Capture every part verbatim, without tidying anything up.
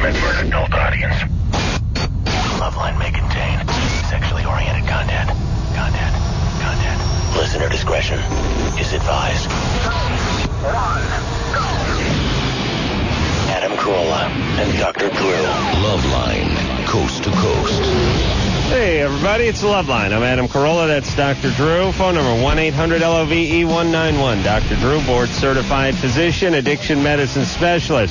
meant for an adult audience. Loveline may contain sexually oriented content. Content. Content. Listener discretion is advised. Adam Carolla and Doctor Drew. Loveline, coast to coast. Hey, everybody, it's Loveline. I'm Adam Carolla. That's Doctor Drew. Phone number one eight hundred L O V E one nine one. Doctor Drew, board-certified physician, addiction medicine specialist.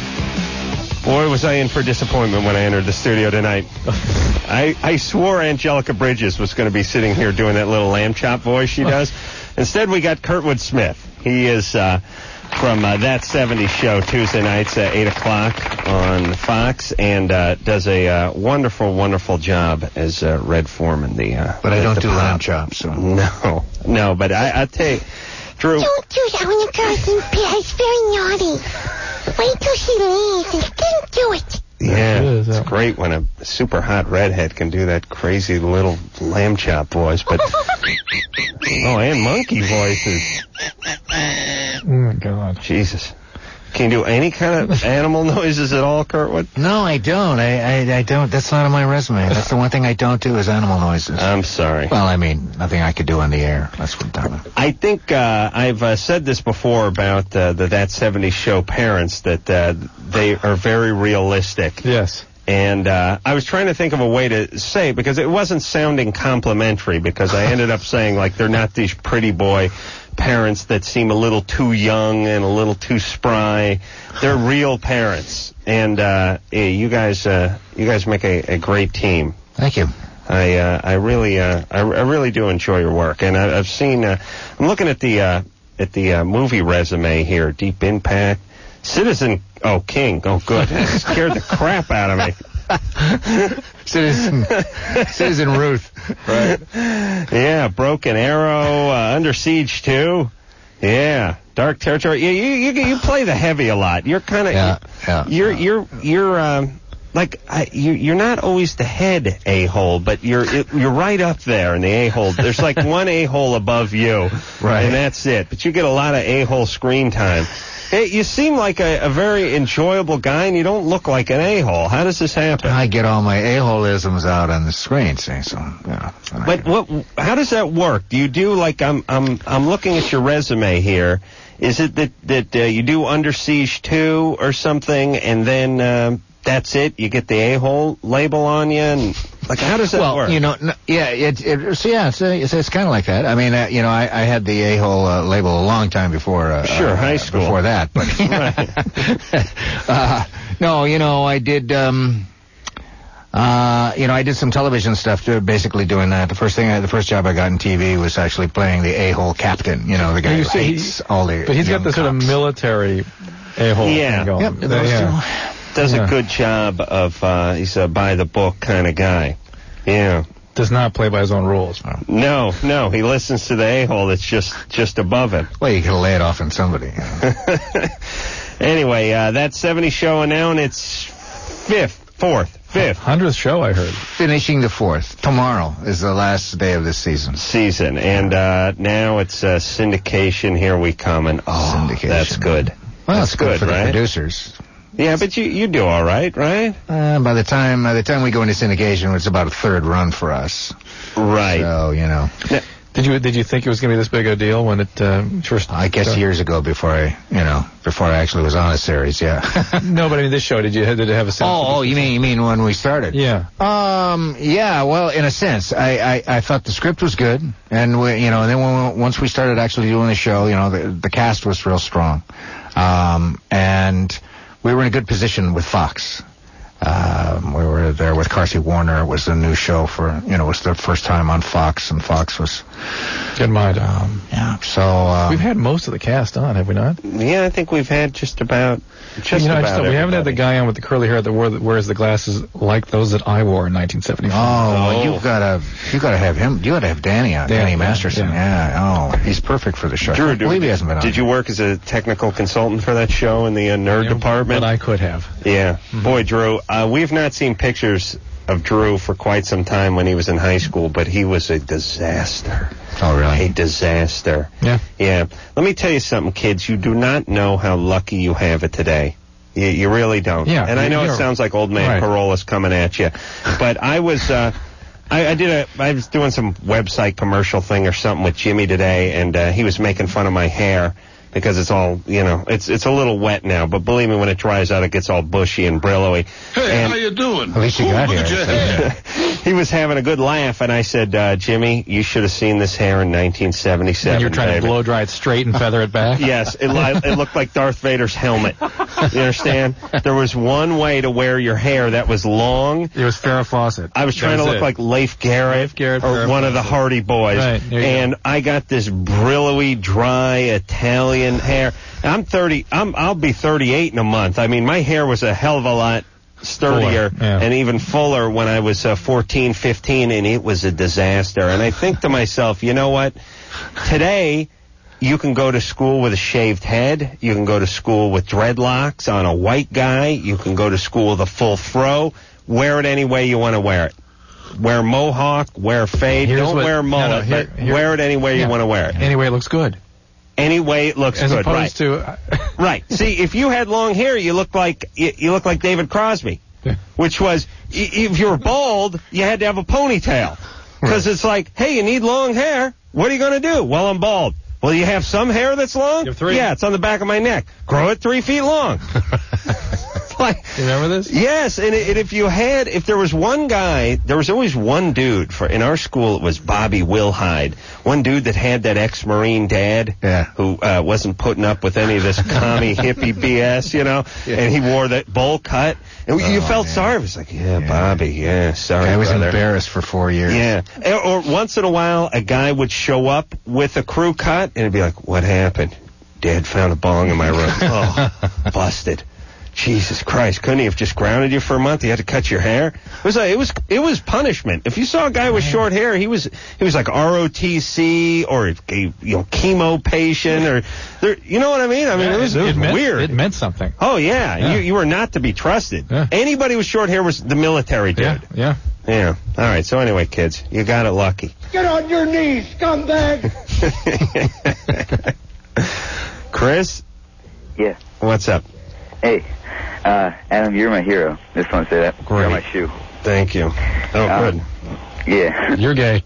Boy, was I in for disappointment when I entered the studio tonight. I, I swore Angelica Bridges was going to be sitting here doing that little lamb chop voice she does. Instead, we got Kurtwood Smith. He is uh, from uh, That seventies Show Tuesday nights at eight o'clock on Fox and uh, does a uh, wonderful, wonderful job as uh, Red Foreman. The, uh, but I don't do pop. lamb chops. So. No, no, but I, I'll tell you, Drew. Don't do that when the girl's in bed. It's very naughty. Wait till she leaves and then do it. Yeah, it's great when a super hot redhead can do that crazy little lamb chop voice, but oh, and monkey voices. Oh my God, Jesus! Can you do any kind of animal noises at all, Kurtwood? No, I don't. I, I I don't. That's not on my resume. That's the one thing I don't do is animal noises. I'm sorry. Well, I mean, nothing I could do on the air. That's what I'm talking. I think uh, I've uh, said this before about uh, the That seventies Show parents, that uh, they are very realistic. Yes. And uh, I was trying to think of a way to say it because it wasn't sounding complimentary, because I ended up saying, like, they're not these pretty boy parents that seem a little too young and a little too spry. They're real parents. And uh, yeah, you guys uh, you guys make a, a great team. Thank you. I uh, I really uh, I, I really do enjoy your work, and I, I've seen. Uh, I'm looking at the uh, at the uh, movie resume here. Deep Impact, Citizen. Oh, King. Oh, good. That scared the crap out of me. Citizen, Citizen Ruth. Right. Yeah, Broken Arrow, uh, Under Siege two. Yeah, Dark Territory. Yeah, you you you play the heavy a lot. You're kind of yeah, yeah. You're you're you're um like I, you you're not always the head a-hole, but you're you're right up there in the a-hole. There's like one a-hole above you, right, and that's it. But you get a lot of a-hole screen time. Hey, you seem like a, a very enjoyable guy, and you don't look like an a-hole. How does this happen? I get all my a-holeisms out on the screen, see, so, yeah. But what? How does that work? Do you do, like, I'm I'm I'm looking at your resume here. Is it that, that uh, you do Under Siege two or something, and then um, that's it? You get the a-hole label on you, and, like, how does that well, work? Well, you know, no, yeah, it, it, so yeah, it's, it's, it's kind of like that. I mean, uh, you know, I, I had the a-hole uh, label a long time before. Uh, sure, uh, high school. Before that, but uh, no, you know, I did. Um, uh, you know, I did some television stuff, too, basically doing that. The first thing, I, the first job I got in T V was actually playing the a-hole captain. You know, the guy you who see, hates all the. But he's got the cops. sort of military a-hole yeah. thing going. Yep, Uh, those yeah. two. Does yeah. a good job of, uh, he's a by-the-book kind of guy. Yeah. Does not play by his own rules. No, no, he listens to the a-hole that's just, just above him. Well, you can lay it off on somebody. You know. Anyway, uh, That seventies Show, and now it's fifth, fourth, fifth. hundredth show, I heard. Finishing the fourth. Tomorrow is the last day of this season. Season. And uh, now it's uh, syndication. Here we come. And, oh, Syndication. that's good. Well, that's it's good, good, for right? the producers. Yeah, but you, you do all right, right? Uh, by the time by the time we go into syndication, it's about a third run for us. Right. So, you know. Now, Did you did you think it was going to be this big a deal when it uh, first? I guess started? years ago, before I, you know, before I actually was on a series, yeah. No, but I mean this show. Did you did it have a sense? Oh, oh, you mean you mean when we started? Yeah. Um. Yeah. Well, in a sense, I, I, I thought the script was good, and we, you know, and then when, once we started actually doing the show, you know, the the cast was real strong, um, and we were in a good position with Fox. Um, we were there with Carsey Warner. It was a new show for, you know, it was the first time on Fox, and Fox was good mind. Um, yeah. So um, we've had most of the cast on, have we not? Yeah, I think we've had just about. Just you know, about I just thought we haven't had the guy on with the curly hair that wore the, wears the glasses like those that I wore in nineteen seventy-four. Oh, well, Oh. you gotta, you gotta have him. You gotta have Danny on, Yeah, Danny yeah, Masterson. yeah. Yeah. Oh, he's perfect for the show. Drew, I believe he hasn't been on. Did you work as a technical consultant for that show in the uh, nerd You know, department? But I could have. Yeah. Boy, Drew, uh, we've not seen pictures of Drew for quite some time when he was in high school, but he was a disaster. Oh, really? A disaster. Yeah. Yeah. Let me tell you something, kids. You do not know how lucky you have it today. You, you really don't. Yeah, and I know it sounds like old man right. Carolla's coming at you, but I was uh, I, I did a I was doing some website commercial thing or something with Jimmy today, and uh, he was making fun of my hair because it's all, you know, it's it's a little wet now, but believe me, when it dries out, it gets all bushy and brillowy. Hey, and how you doing? At least you Ooh, got look here. at your hair. he was having a good laugh, and I said, uh, Jimmy, you should have seen this hair in nineteen seventy-seven. When you're trying baby. to blow dry it straight and feather it back? Yes, it, li- it looked like Darth Vader's helmet. You understand? There was one way to wear your hair that was long. It was Farrah Fawcett. I was trying That to was look it. like Leif Garrett, Leif Garrett, or Farrah one of the Fawcett. Hardy Boys. Right, there you and I got this brillowy, dry Italian hair. I'm thirty. I'm, I'll be thirty-eight in a month. I mean, my hair was a hell of a lot sturdier Fuller, yeah. and even fuller when I was uh, fourteen, fifteen, and it was a disaster. And I think to myself, you know what? Today, you can go to school with a shaved head. You can go to school with dreadlocks on a white guy. You can go to school with a full fro. Wear it any way you want to wear it. Wear mohawk, wear fade. Here's Don't what- wear mullet, no, no, here- but here- wear it any way Yeah. you want to wear it. Anyway, it looks good. Any way it looks As good, right? opposed to... Right. See, if you had long hair, you look like you, you look like David Crosby, Yeah. which was i- if you were bald, you had to have a ponytail because it's like, hey, you need long hair. What are you going to do? Well, I'm bald. Well, you have some hair that's long? You have three. Yeah, it's on the back of my neck. Grow it three feet long. Like, You remember this? yes, and, and if you had, if there was one guy, there was always one dude. For in our school, it was Bobby Wilhide, one dude that had that ex-Marine dad, Yeah. who uh, wasn't putting up with any of this commie hippie B S, you know, Yeah. and he wore that bowl cut, and you Oh, felt man. sorry. It was like, yeah, Yeah. Bobby, yeah, sorry, I was brother. embarrassed for four years. Yeah, or, or once in a while, a guy would show up with a crew cut, and it'd be like, what happened? Dad found a bong in my room. Oh, busted. Jesus Christ! Couldn't he have just grounded you for a month? He had to cut your hair. It was a, it was it was punishment. If you saw a guy with short hair, he was he was like R O T C or a you know chemo patient or there, you know what I mean? I mean Yeah, it was, it was meant, weird. It meant something. Oh yeah, Yeah. You you were not to be trusted. Yeah. Anybody with short hair was the military dude. Yeah, yeah. Yeah. All right. So anyway, kids, you got it lucky. Get on your knees, scumbag! Chris, Yeah. what's up? Hey, uh, Adam, you're my hero. Just want to say that. Great. You're my shoe. Thank you. Oh, Uh, good. Yeah. You're gay.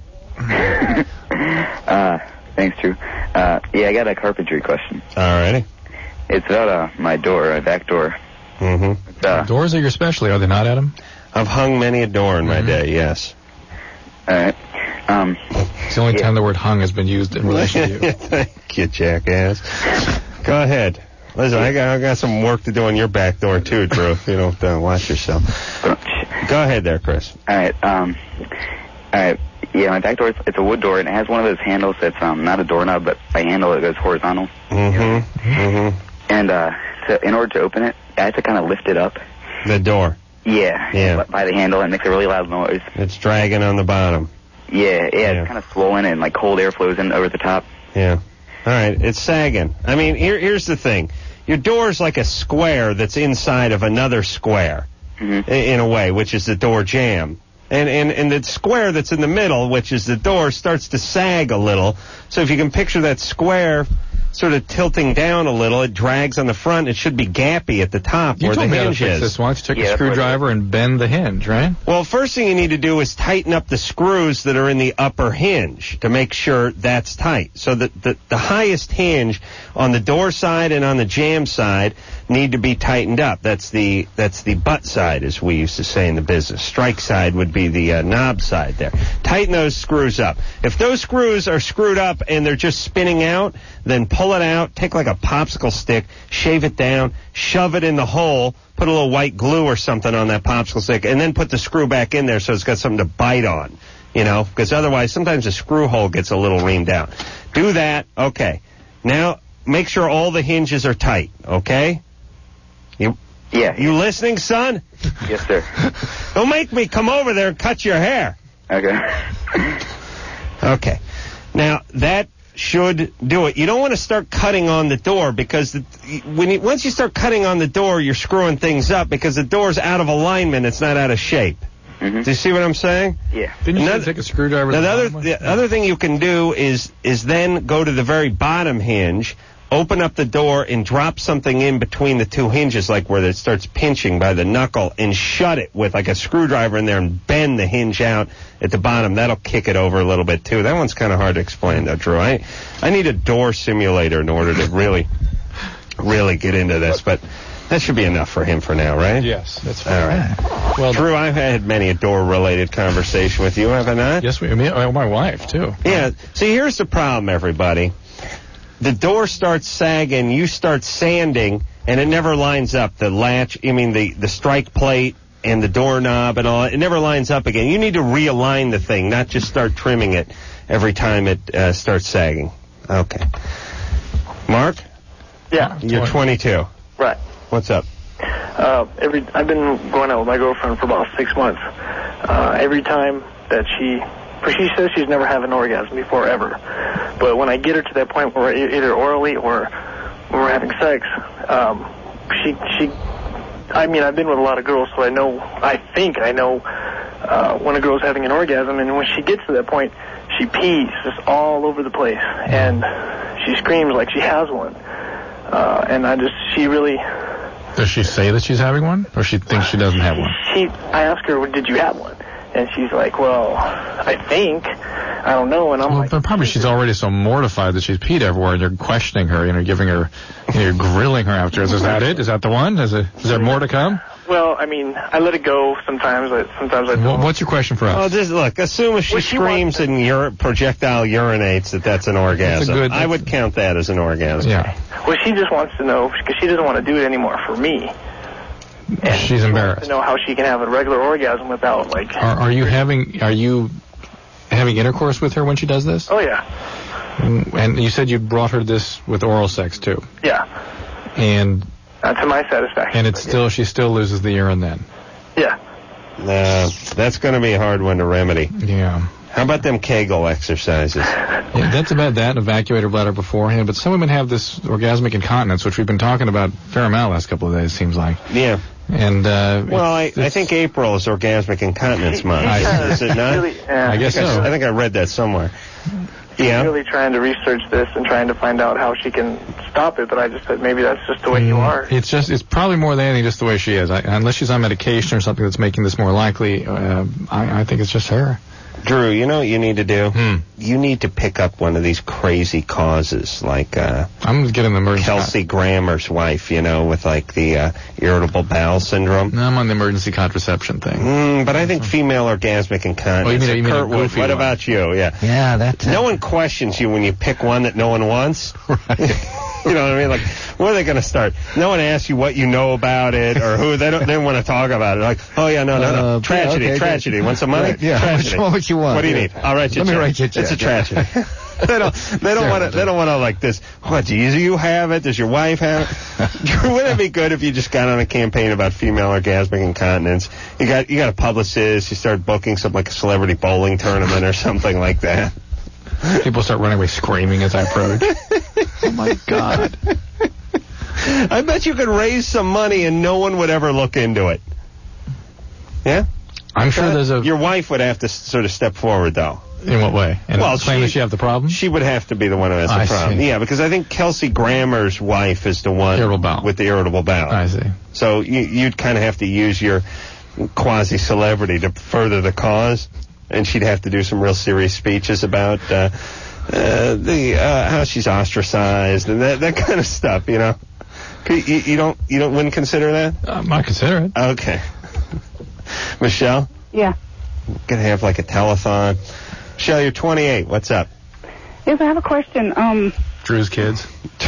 uh, thanks, Drew. Uh, yeah, I got a carpentry question. All righty. It's about uh, my door, my back door. Mm-hmm. It's, uh, Doors are your specialty, are they not, Adam? I've hung many a door in my Mhm. day. Yes. all right. Um, It's the only Yeah. time the word hung has been used in relation to you. Thank you, jackass. Go ahead. Listen, I got I got some work to do on your back door too, Drew. If you don't uh, watch yourself. all Go ahead, there, Chris. right. Um, all right. Yeah, my back door, it's, it's a wood door, and it has one of those handles that's um, not a doorknob, but a handle that goes horizontal. Mm-hmm. Mm-hmm. And uh, so in order to open it, I have to kind of lift it up. The door. Yeah. Yeah. By the handle, and it makes a really loud noise. It's dragging on the bottom. Yeah, yeah, Yeah. it's kind of swollen and like cold air flows in over the top. Yeah. All right. It's sagging. I mean, here, here's the thing. Your door's like a square that's inside of another square, Mm-hmm. i- in a way, which is the door jamb. And, and, and the square that's in the middle, which is the door, starts to sag a little. So if you can picture that square sort of tilting down a little, it drags on the front. It should be gappy at the top You where the told me how to hinge fix is. this once. Take Yeah, a that's what it screwdriver and bend the hinge, right? Well, first thing you need to do is tighten up the screws that are in the upper hinge to make sure that's tight. So that the, the highest hinge on the door side and on the jamb side need to be tightened up. That's the that's the butt side, as we used to say in the business. Strike side would be the uh, knob side there. Tighten those screws up. If those screws are screwed up and they're just spinning out, then pull it out, take like a popsicle stick, shave it down, shove it in the hole, put a little white glue or something on that popsicle stick, and then put the screw back in there so it's got something to bite on, you know, because otherwise sometimes the screw hole gets a little reamed out. Do that. Okay. Now, make sure all the hinges are tight, okay? You Yeah. you listening, son? Yes, sir. Don't make me come over there and cut your hair. Okay. Okay. Now, that should do it. You don't want to start cutting on the door because the, when you, once you start cutting on the door, you're screwing things up because the door's out of alignment. It's not out of shape. Mm-hmm. Do you see what I'm saying? Yeah. Didn't you say Another- take a screwdriver? Now, to the the other bottom the one? other thing you can do is is then go to the very bottom hinge, open up the door and drop something in between the two hinges, like where it starts pinching by the knuckle, and shut it with like a screwdriver in there and bend the hinge out at the bottom. That'll kick it over a little bit too. That one's kind of hard to explain though, Drew. I I need a door simulator in order to really, really get into this, but that should be enough for him for now, right? Yes, that's fine. All right. Well, Drew, I've had many a door-related conversation with you, have I not? Yes, we, me, uh, my wife, too. Yeah. See, here's the problem, everybody. The door starts sagging, you start sanding, and it never lines up. The latch, I mean, the, the strike plate and the doorknob and all, it never lines up again. You need to realign the thing, not just start trimming it every time it uh, starts sagging. Okay. Mark? Yeah. You're twenty-two. Right. What's up? Uh, every I've been going out with my girlfriend for about six months. Uh, every time that she... She says she's never had an orgasm before, ever. But when I get her to that point where we're either orally or when we're having sex, um, she, she, I mean, I've been with a lot of girls, so I know, I think I know uh, when a girl's having an orgasm, and when she gets to that point, she pees just all over the place, and she screams like she has one. Uh, and I just, she really... Does she say that she's having one, or she thinks she doesn't have one? She, I ask her, did you have one? And she's like, well, I think. I don't know. And I'm well, like... But probably she's already so mortified that she's peed everywhere, and you're questioning her, you know, giving her, you know, you're grilling her afterwards. Is that it? Is that the one? Is, it, is there more to come? Well, I mean, I let it go sometimes. I, sometimes I don't. Well, what's your question for us? Oh, just look, assume if she Well, she screams wants- and ur- projectile urinates that that's an orgasm. That's a good- I would count that as an orgasm. Yeah. Well, she just wants to know, because she doesn't want to do it anymore for me. And She's she wants embarrassed. to know how she can have a regular orgasm without, like... Are, are you having, are you having intercourse with her when she does this? Oh, yeah. And you said you brought her this with oral sex, too. Yeah. And... Uh, to my satisfaction. And it's still, she still loses the urine then. Yeah. Uh, that's going to be a hard one to remedy. Yeah. How about them Kegel exercises? Yeah, that's about that, evacuate her bladder beforehand. But some women have this orgasmic incontinence, which we've been talking about a fair amount the last couple of days, seems like. Yeah. And, uh... Well, I, I think April is Orgasmic Incontinence Month. I- Is it not? Really, yeah. I guess I, so. I think I read that somewhere. Yeah. really trying to research this and trying to find out how she can stop it, but I just said maybe that's just the way you are. It's just, it's probably more than anything just the way she is. I, unless she's on medication or something that's making this more likely, uh, I, I think it's just her. Drew, you know what you need to do? Hmm. You need to pick up one of these crazy causes, like uh, I'm getting the emergency. Kelsey Grammer's wife, you know, with like the uh, irritable bowel syndrome. No, I'm on the emergency contraception thing. Mm, but I think female orgasmic incontinence. Oh, you mean- you mean a Kurtwood, goofy what one. about you? Yeah. Yeah, that. Uh, No one questions you when you pick one that no one wants. You know what I mean? Like, where are they going to start? No one asks you what you know about it or who. They don't. They don't want to talk about it. Like, oh yeah, no, no, no. Uh, tragedy, yeah, okay, tragedy. good. Want some money? Right, yeah. Tragedy. What would you want? What do you Yeah. need? I'll write you. a Let me check. write you a check. It's a tragedy. they don't. They don't want to. They don't want to like this. What? Do you, do you have it? Does your wife have it? Wouldn't it be good if you just got on a campaign about female orgasmic incontinence? You got you got a publicist. You start booking some like a celebrity bowling tournament or something like that. People start running away screaming as I approach. Oh my God. I bet you could raise some money and no one would ever look into it. Yeah? I'm sure there's a... Your wife would have to s- sort of step forward, though. In what way? And Well, claim she- that she have the problem? She would have to be the one who has the I problem. see. Yeah, because I think Kelsey Grammer's wife is the one Irritable bowel. with the irritable bowel. I see. So you, you'd kind of have to use your quasi-celebrity to further the cause, and she'd have to do some real serious speeches about uh, uh, the uh, how she's ostracized and that that kind of stuff. You know, you, you don't you don't wouldn't consider that? I might consider it. Okay. Michelle, Yeah. gonna have like a telethon. Michelle, you're twenty-eight. What's up? Yes, I have a question. Um, Drew's kids.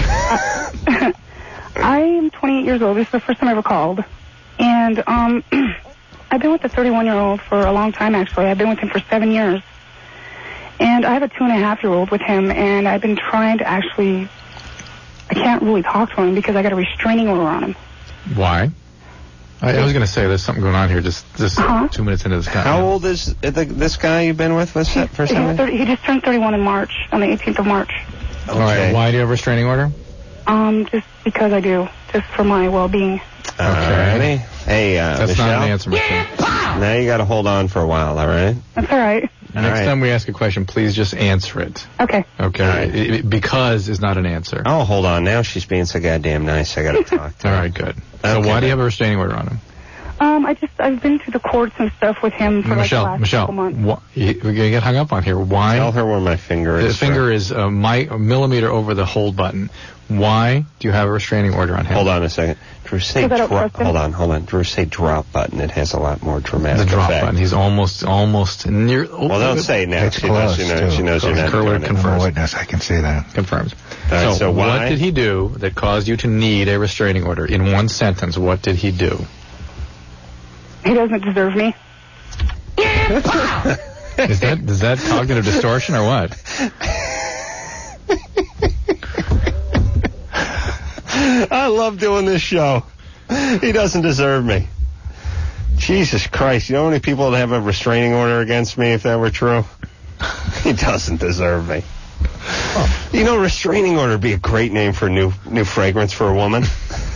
I am twenty-eight years old. This is the first time I ever called. And um, I've been with a thirty-one-year-old for a long time, actually. I've been with him for seven years. And I have a two-and-a-half-year-old with him, and I've been trying to actually... I can't really talk to him because I got a restraining order on him. Why? I, I was going to say there's something going on here just, just Uh-huh. two minutes into this How conversation. old is the, this guy you've been with? What's that for He's something? thirty, he just turned thirty-one in March, on the eighteenth of March. All right. Why do you have a restraining order? Um, just because I do, just for my well-being. Alrighty. Hey, uh, That's Michelle. not an answer, Michelle. Now you got to hold on for a while, all right? That's all right. Next right. time we ask a question, please just answer it. Okay. Okay. All right. It- it- because is not an answer. Oh, hold on. Now she's being so goddamn nice. I got to talk to her. All right, good. So Okay. why do you have a restraining order on him? Um, I just, I've been to the courts and stuff with him for like the Michelle, last Michelle, couple months. wha- you- we're going to get hung up on here. Why? Tell her where my finger The is. finger is a, mi- a millimeter over the hold button. Why do you have a restraining order on him? Hold on a second. Drew, say Because I don't drop. trust him. Hold on, hold on. Drew, say drop button. It has a lot more dramatic The drop effect. button. He's almost, almost near. Well, don't say it now. It's She knows, close, she knows, too. she knows you're not Curler doing it. confirms. I'm a witness. I can see that. Confirms. All right, so what why? did he do that caused you to need a restraining order? In one sentence, what did he do? He doesn't deserve me. Is that is that cognitive distortion or what? I love doing this show. He doesn't deserve me. Jesus Christ. You know how many people would have a restraining order against me if that were true? He doesn't deserve me. Oh. You know, restraining order would be a great name for a new, new fragrance for a woman.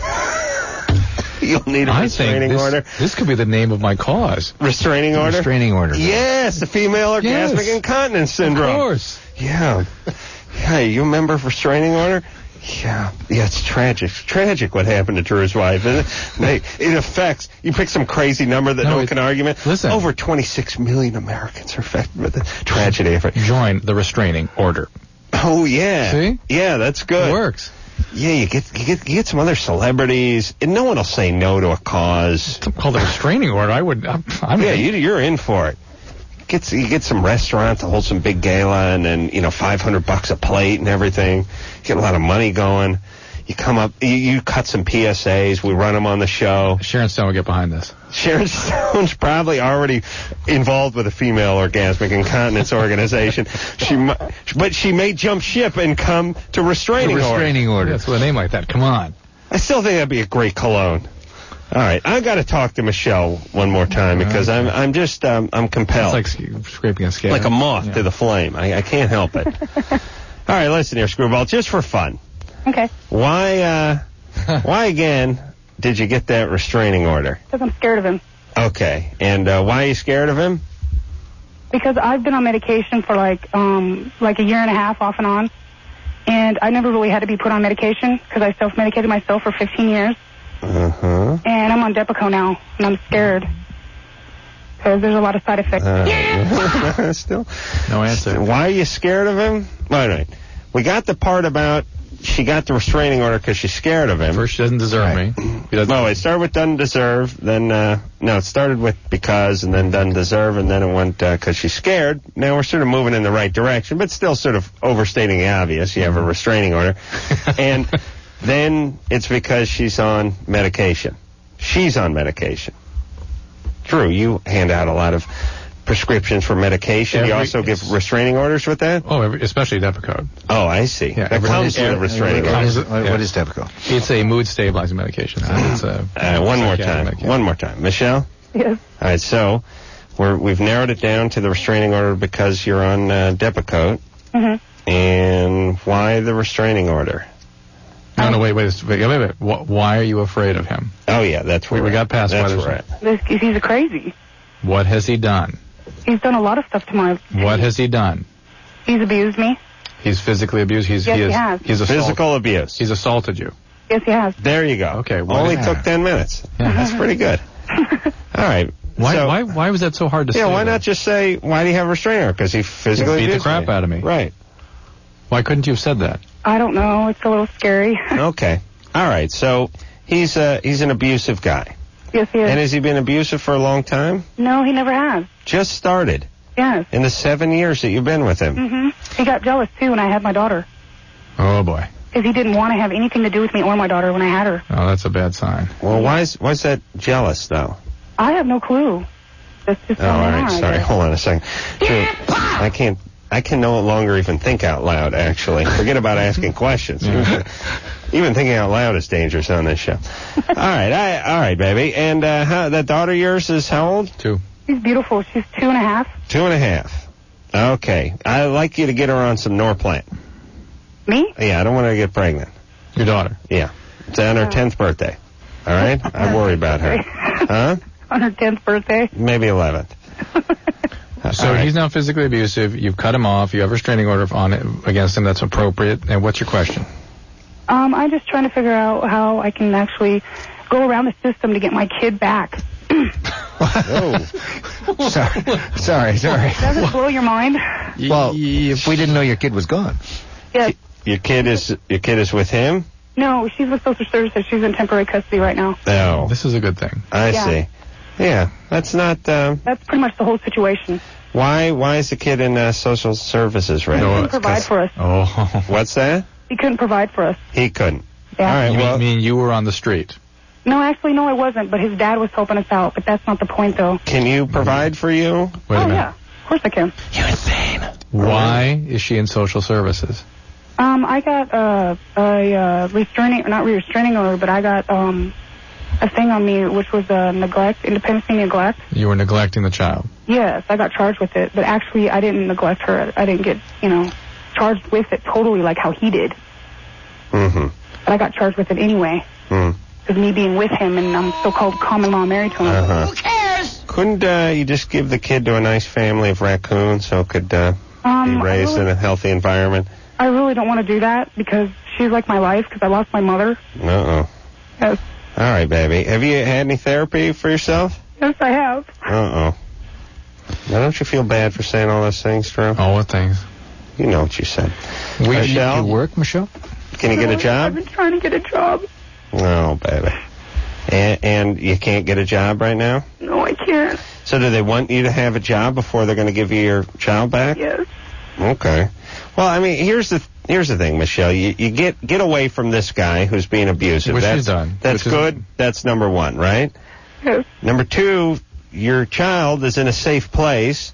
You'll need a I think restraining this, order. this could be the name of my cause. Restraining order? Restraining order. Yes, the female orgasmic Yes. incontinence syndrome. Of course. Yeah. Yeah, you remember restraining order? Yeah. Yeah, it's tragic. It's tragic what happened to Drew's wife, isn't it? They, it affects, you pick some crazy number that no, No, one it- can argue with. listen. Over twenty-six million Americans are affected by the tragedy of it. Join the restraining order. Oh, yeah. See? Yeah, that's good. It works. Yeah, you get, you get you get some other celebrities, and no one will say no to a cause. It's called a restraining order. I would. I'm. I'm Yeah, you, you're in for it. Get you get some restaurant to hold some big gala, and then you know five hundred bucks a plate and everything. Get a lot of money going. You come up, you, you cut some P S As. We run them on the show. Sharon Stone will get behind this. Sharon Stone's probably already involved with a female orgasmic incontinence organization. She, mu- but she may jump ship and come to restraining, restraining order. That's with a name like that. Come on. order. I still think that'd be a great cologne. All right, I got to talk to Michelle one more time because I'm I'm just um, I'm compelled. It's like scraping a scale. Like a moth Yeah. to the flame. I, I can't help it. All right, listen here, Screwball, just for fun. Okay. Why, uh, why again did you get that restraining order? Because I'm scared of him. Okay, and uh, why are you scared of him? Because I've been on medication for like um like a year and a half off and on, and I never really had to be put on medication because I self-medicated myself for fifteen years, Uh-huh. and I'm on Depakote now, and I'm scared because there's a lot of side effects. Uh, still? No answer. Why are you scared of him? All right. We got the part about she got the restraining order because she's scared of him. First, she doesn't deserve Right. me. He doesn't. No, it started with doesn't deserve, then, uh, no, it started with because, and then doesn't deserve, and then it went, uh 'cause she's scared. Now we're sort of moving in the right direction, but still sort of overstating the obvious. You have a restraining order. And then it's because she's on medication. She's on medication. Drew, you hand out a lot of prescriptions for medication. Every- you also give restraining orders with that? Oh, every, especially Depakote. Oh, I see. Yeah, that every- comes with a restraining What order. is, what, Yeah. what is Depakote? It's a mood stabilizing medication. So it's a Uh, one more psychiatric time. medication. One more time. Michelle? Yes. All right, so we're, we've narrowed it down to the restraining order because you're on uh, Depakote. Mm-hmm. And why the restraining order? No, no, wait, wait, wait, wait, wait. Wh- Why are you afraid of him? Oh, yeah, that's where We- we we're got past That's why where there's- we're at. This, he's a crazy. What has he done? He's done a lot of stuff to my. What has he done? He's abused me. He's physically abused. He's Yes, he he is, has. He's assault, Physical abuse. He's assaulted you. Yes, he has. There you go. Okay, what Only is- took ten minutes. Yeah. That's pretty good. All right. Why? So- why? Why was that so hard to say? Yeah, why then? not just say, why do you have a restraining order? Because he physically Beat the abused crap me. out of me. Right. Why couldn't you have said that? I don't know. It's a little scary. Okay. All right. So he's uh, he's an abusive guy. Yes, he is. And has he been abusive for a long time? No, he never has. Just started Yes. in the seven years that you've been with him. hmm He got jealous, too, when I had my daughter. Oh boy. Because he didn't want to have anything to do with me or my daughter when I had her. Oh, that's a bad sign. Well, why is why's that jealous though? I have no clue. That's just Oh, how all they right. are, I Sorry. guess. Hold on a second. Drew, I can't. I can no longer even think out loud. Actually, forget about asking questions. Even thinking out loud is dangerous on this show. All right. I, all right, baby. And uh, how, that daughter of yours is how old? Two. She's beautiful. She's two and a half. Two and a half. Okay. I'd like you to get her on some Norplant. Me? Yeah, I don't want her to get pregnant. Your daughter. Yeah. It's on her tenth birthday. All right? I worry about her. Huh? On her tenth birthday. Maybe eleventh. So right. he's now physically abusive. You've cut him off. You have a restraining order on it against him that's appropriate. And what's your question? Um, I'm just trying to figure out how I can actually go around the system to get my kid back. Whoa. sorry, sorry, sorry. Does it blow your mind? Well, if we didn't know your kid was gone. Yes. Your kid is your kid is with him? No, she's with social services. She's in temporary custody right now. No. This is a good thing. I Yeah. see. Yeah, that's not. Um, That's pretty much the whole situation. why? Why is the kid in uh, social services right He now? couldn't provide for us. Oh. What's that? He couldn't provide for us. He couldn't. Yeah. All right. You Well, mean, mean you were on the street? No, actually, no, I wasn't. But his dad was helping us out. But that's not the point, though. can you provide for you? Wait a oh minute. yeah, of course I can. You're insane. Why is she in social services? Um, I got uh, a uh, restraining, or not restraining order, but I got um, a thing on me, which was uh, neglect, independency neglect. You were neglecting the child. Yes, I got charged with it, but actually I didn't neglect her. I didn't get, you know, charged with it totally like how he did. Mm-hmm. But I got charged with it anyway, Mm. because me being with him and I'm so-called common law married to him. Uh-huh. Who cares? Couldn't uh, you just give the kid to a nice family of raccoons so it could uh, Um, be I raised really- in a healthy environment? I really don't want to do that because she's like my life because I lost my mother. Uh-oh. Yes, All right, baby. Have you had any therapy for yourself? yes I have. Uh-oh. Now, don't you feel bad for saying all those things, Drew? Oh, what things? You know what you said. We Michelle? You work, Michelle? Can you get a I've job? been trying to get a job. Oh, baby. And, and you can't get a job right now? No, I can't. So do they want you to have a job before they're going to give you your child back? Yes. Okay. Well, I mean, here's the here's the thing, Michelle. You you get get away from this guy who's being abusive. Which that's she's done. That's Which is- good. That's number one, right? Yes. Number two, your child is in a safe place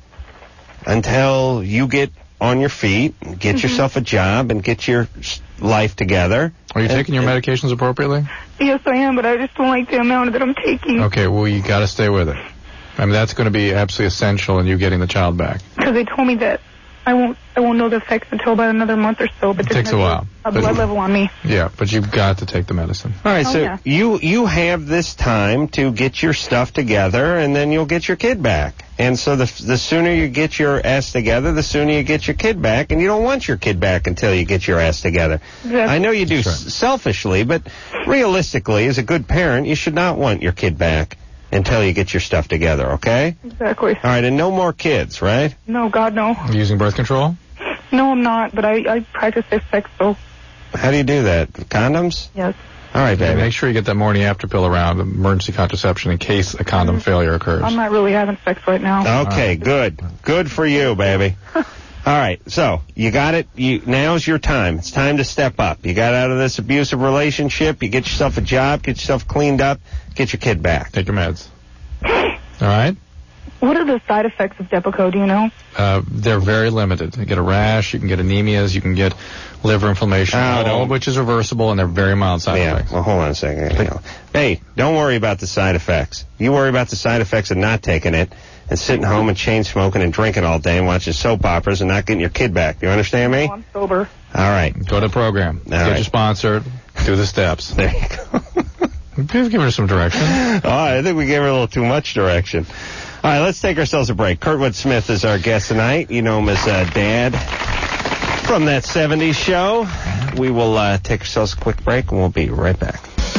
until you get on your feet, and get Mm-hmm. yourself a job, and get your s- life together. Are you And- taking your and- medications appropriately? Yes, I am, but I just don't like the amount that I'm taking. Okay, well, you got to stay with it. I mean, that's going to be absolutely essential in you getting the child back. Because they told me that I won't I won't know the effects until about another month or so. But It there's takes a gonna while. be A But- blood level on me. Yeah, but you've got to take the medicine. All right, Oh, so yeah. you you have this time to get your stuff together, and then you'll get your kid back. And so the the sooner you get your ass together, the sooner you get your kid back. And you don't want your kid back until you get your ass together. Exactly. I know you do That's right. s- selfishly, but realistically, as a good parent, you should not want your kid back until you get your stuff together. Okay? Exactly. All right, and no more kids, right? No, God, no. Are you using birth control? No, I'm not. But I I practice safe sex, so How do you do that? Condoms? yes. All right, Yeah, baby. make sure you get that morning after pill around, emergency contraception, in case a condom failure occurs. I'm not really having sex right now. Okay, good. Good for you, baby. All right, so you got it. You now's your time. It's time to step up. You got out of this abusive relationship. You get yourself a job, get yourself cleaned up, get your kid back. Take your meds. All right? What are the side effects of Depakote? Do you know? Uh, they're very limited. You get a rash, you can get anemias, you can get liver inflammation, Oh, all don't- of which is reversible, and they're very mild side Yeah. effects. Well, hold on a second. You know. Hey, don't worry about the side effects. You worry about the side effects of not taking it and sitting home and chain smoking and drinking all day and watching soap operas and not getting your kid back. You understand me? Oh, I'm sober. All right. Go to the program. All get right. your sponsor. Do the steps. There you go. Please give her some direction. Oh, I think we gave her a little too much direction. All right, let's take ourselves a break. Kurtwood Smith is our guest tonight. You know him as uh, Dad from that seventies show. We will uh, take ourselves a quick break, and we'll be right back.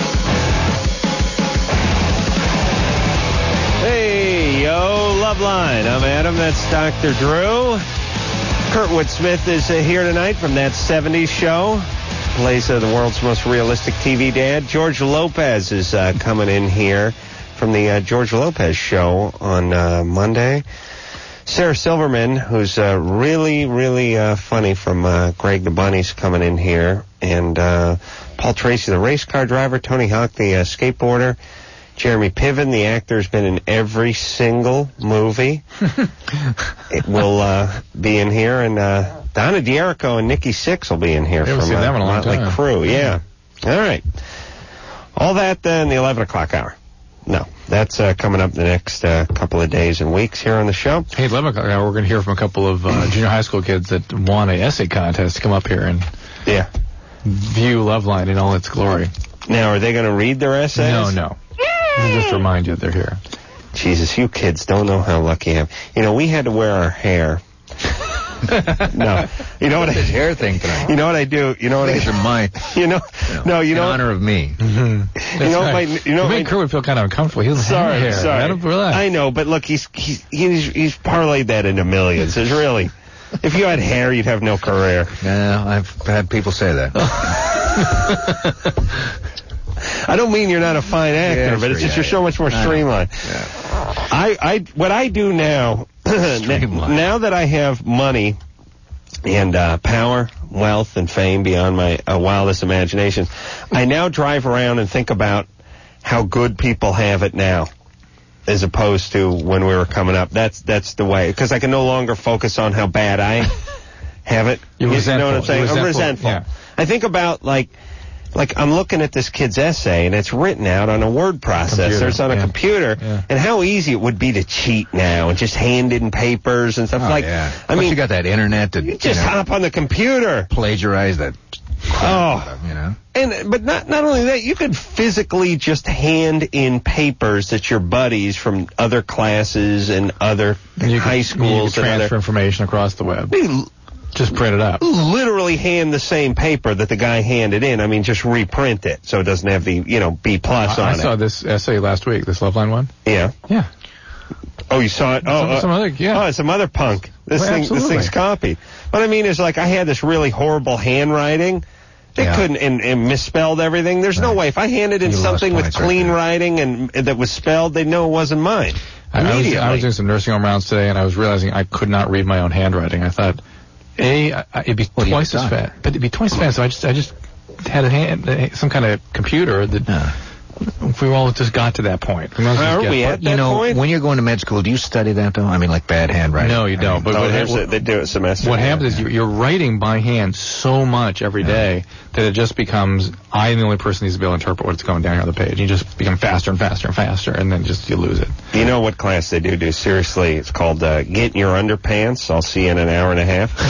Hey, yo, Loveline. I'm Adam. That's Doctor Drew. Kurtwood Smith is uh, here tonight from that seventies show. Plays uh, the world's most realistic T V dad. George Lopez is uh, coming in here from the uh, George Lopez show on uh, Monday. Sarah Silverman, who's uh, really, really uh, funny from uh, Greg the Bunny's coming in here. And uh, Paul Tracy, the race car driver. Tony Hawk, the uh, skateboarder. Jeremy Piven, the actor, has been in every single movie. It will uh, be in here. And uh, Donna D'Erico and Nikki Sixx will be in here We haven't from seen uh, them in a long Motley time. Crue. Yeah. All right. All that uh, in the eleven o'clock hour. No, that's uh, coming up the next uh, couple of days and weeks here on the show. Hey, eleven o'clock hour, we're going to hear from a couple of uh, junior high school kids that won a essay contest to come up here and Yeah. view Loveline in all its glory. Now, are they going to read their essays? No, no. I'll just remind you they're here. Jesus, you kids don't know how lucky I am. You know, we had to wear our hair. No, you know what I, this hair thing tonight. You know what I do. You know what I, I mine. You know, no, you in know, honor of me. Mm-hmm. You know, right. my, you know, you made my, Crew would feel kind of uncomfortable. He doesn't sorry, have hair. sorry. Let him relax. I know, but look, he's he's he's he's parlayed that into millions. It's really, if you had hair, you'd have no career. Yeah, I've had people say that. I don't mean you're not a fine actor, Yeah, but sure, it's just yeah, you're so yeah. much more I know. streamlined. Yeah. I, I, what I do now, Streamlined. now that I have money and uh, power, wealth, and fame beyond my uh, wildest imagination, I now drive around and think about how good people have it now, as opposed to when we were coming up. That's that's the way, because I can no longer focus on how bad I have it. You're you resentful. know what I'm saying? You're I'm resentful. resentful. Yeah. I think about like. Like, I'm looking at this kid's essay, and it's written out on a word processor. Computer, It's on a yeah. computer. Yeah. And how easy it would be to cheat now and just hand in papers and stuff. Oh, like, yeah. I Plus mean, you got that internet to you just you know, hop on the computer. plagiarize that. Oh. You know. And, but not, not only that, you could physically just hand in papers that your buddies from other classes and other You high can, schools you can and transfer other, information across the web. we Just print it up. literally hand the same paper that the guy handed in. I mean, just reprint it so it doesn't have the, you know, B plus I, on I saw it. this essay last week, this Loveline one. Yeah. Yeah. Oh, you saw it? Oh, Some- uh, some other- yeah. Oh, some other punk. This Well, thing, this absolutely. thing's copied. But I mean, it's like I had this really horrible handwriting. They Yeah. couldn't and, and misspelled everything. There's no Right. way if I handed in You lost something with points right clean there. writing and that was spelled, they'd know it wasn't mine. I, I, was, Immediately. I was doing some nursing home rounds today, and I was realizing I could not read my own handwriting. I thought, A, I, I- it'd be Well, twice you've as done. fast. But it'd be twice as fast. So I just, I just had a hand, uh, some kind of computer that Yeah. if we all just got to that point. We might as well Are just we get- at that You know, point? when you're going to med school, do you study that though? I mean, like bad handwriting. No, you don't. But Oh, what, there's what, a, they do it semester. what happens is you're, you're writing by hand so much every day that it just becomes, I'm the only person who needs to be able to interpret what's going down here on the page. You just become faster and faster and faster, and then just you lose it. You know what class they do do? Seriously, it's called uh, Get in Your Underpants. I'll see you in an hour and a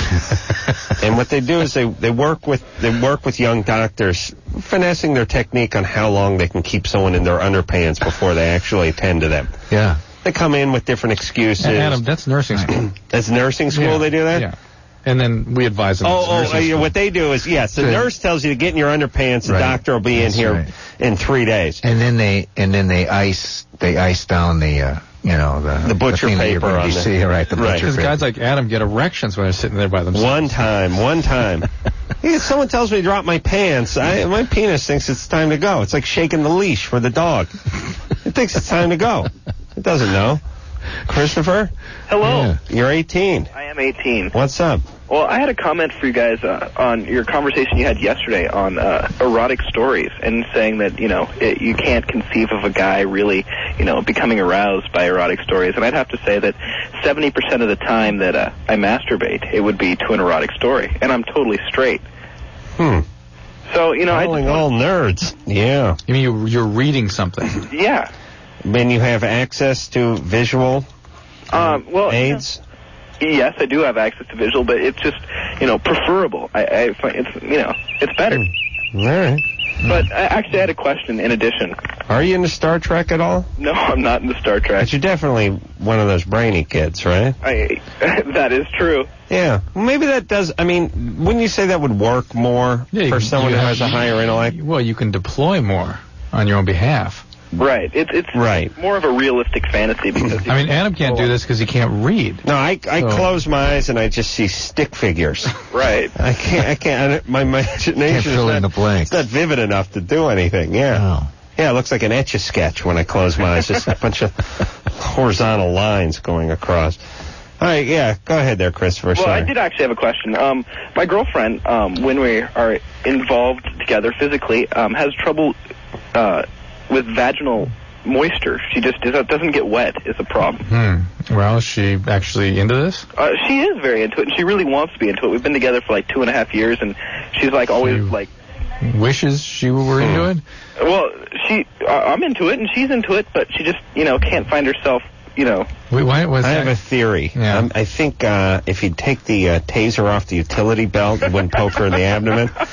half. And what they do is they, they work with they work with young doctors, finessing their technique on how long they can keep someone in their underpants before they actually attend to them. Yeah. They come in with different excuses. Adam, that's nursing school. That's nursing school. Yeah, They do that. Yeah. And then we advise them. Oh, it's oh, nursing uh, yeah, school. what they do is, yes, the So- nurse tells you to get in your underpants. The Right. doctor will be That's in here right. in three days. And then they and then they ice they ice down the uh, you know the The butcher thing that you're paper gonna on be the- see, right the Right. butcher Because paper. guys like Adam get erections when they're sitting there by themselves. One time, one time. Yeah, someone tells me to drop my pants. I, my penis thinks it's time to go. It's like shaking the leash for the dog. It thinks it's time to go. It doesn't know. Christopher, Hello. Yeah. you're eighteen. I am eighteen. What's up? Well, I had a comment for you guys uh, on your conversation you had yesterday on uh, erotic stories and saying that, you know, it, you can't conceive of a guy really, you know, becoming aroused by erotic stories. And I'd have to say that seventy percent of the time that uh, I masturbate, it would be to an erotic story. And I'm totally straight. Hmm. So, you know, I Calling just, all nerds. Yeah. You mean you, you're reading something? yeah. When you have access to visual Um, well, aids. yes, I do have access to visual, but it's just, you know, preferable. I, I find it's, you know, it's better. All right. But I actually had a question in addition. Are you into Star Trek at all? No, I'm not into Star Trek. But you're definitely one of those brainy kids, right? I, that is true. Yeah. Well, maybe that does. I mean, wouldn't you say that would work more Yeah, you for can- someone you who have- has a higher intellect? Well, you can deploy more on your own behalf. Right. It's it's Right. more of a realistic fantasy because I mean, Adam can't do this because he can't read. No, I, I So- close my eyes and I just see stick figures. right. I can't. I can't. I, my imagination Can't fill is in not, the blanks. it's not vivid enough to do anything. Yeah. Oh. Yeah, it looks like an Etch-a-Sketch when I close my eyes. Just a bunch of horizontal lines going across. All right. Yeah. Go ahead there, Christopher. Well, Sorry. I did actually have a question. Um, my girlfriend, um, when we are involved together physically, um, has trouble uh, with vaginal moisture. She just does- doesn't get wet is a problem. Hmm. Well, is she actually into this? Uh, she is very into it, and she really wants to be into it. We've been together for like two and a half years, and she's like always She- like, Wishes she were into it? well, she, uh, I'm into it, and she's into it, but she just, you know, can't find herself, you know. Wait, why was I that? have a theory. Yeah. Um, I think uh, if you take the uh, taser off the utility belt, it wouldn't poke her in the abdomen.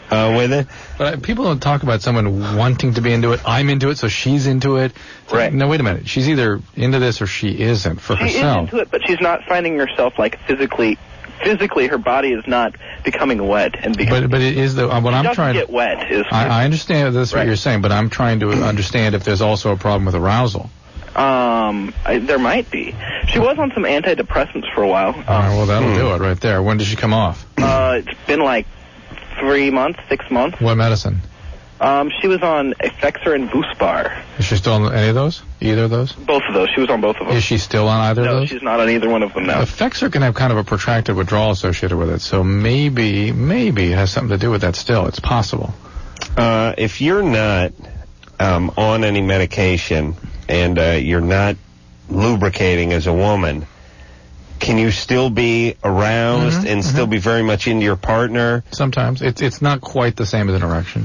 uh, with it. But uh, people don't talk about someone wanting to be into it. I'm into it, so she's into it. So, Right. No, wait a minute. She's either into this or she isn't for She herself. is into it, but she's not finding herself like physically. Physically, her body is not becoming wet and becoming. But but it is the uh, what she I'm doesn't trying. get wet. Is I, I understand that's Right. what you're saying, but I'm trying to understand if there's also a problem with arousal. um, I, there might be. She was on some antidepressants for a while. Um, All right, well, that'll do it right there. When did she come off? Uh, it's been like three months, six months. What medicine? Um, she was on Effexor and Buspar. Is she still on any of those? Either of those? Both of those. She was on both of them. Is she still on either no, of those? she's not on either one of them now. Effexor can have kind of a protracted withdrawal associated with it, so maybe, maybe it has something to do with that still. It's possible. Uh, if you're not um, on any medication and uh, you're not lubricating as a woman, can you still be aroused Mhm, and mhm. still be very much into your partner? Sometimes. It's it's not quite the same as an erection.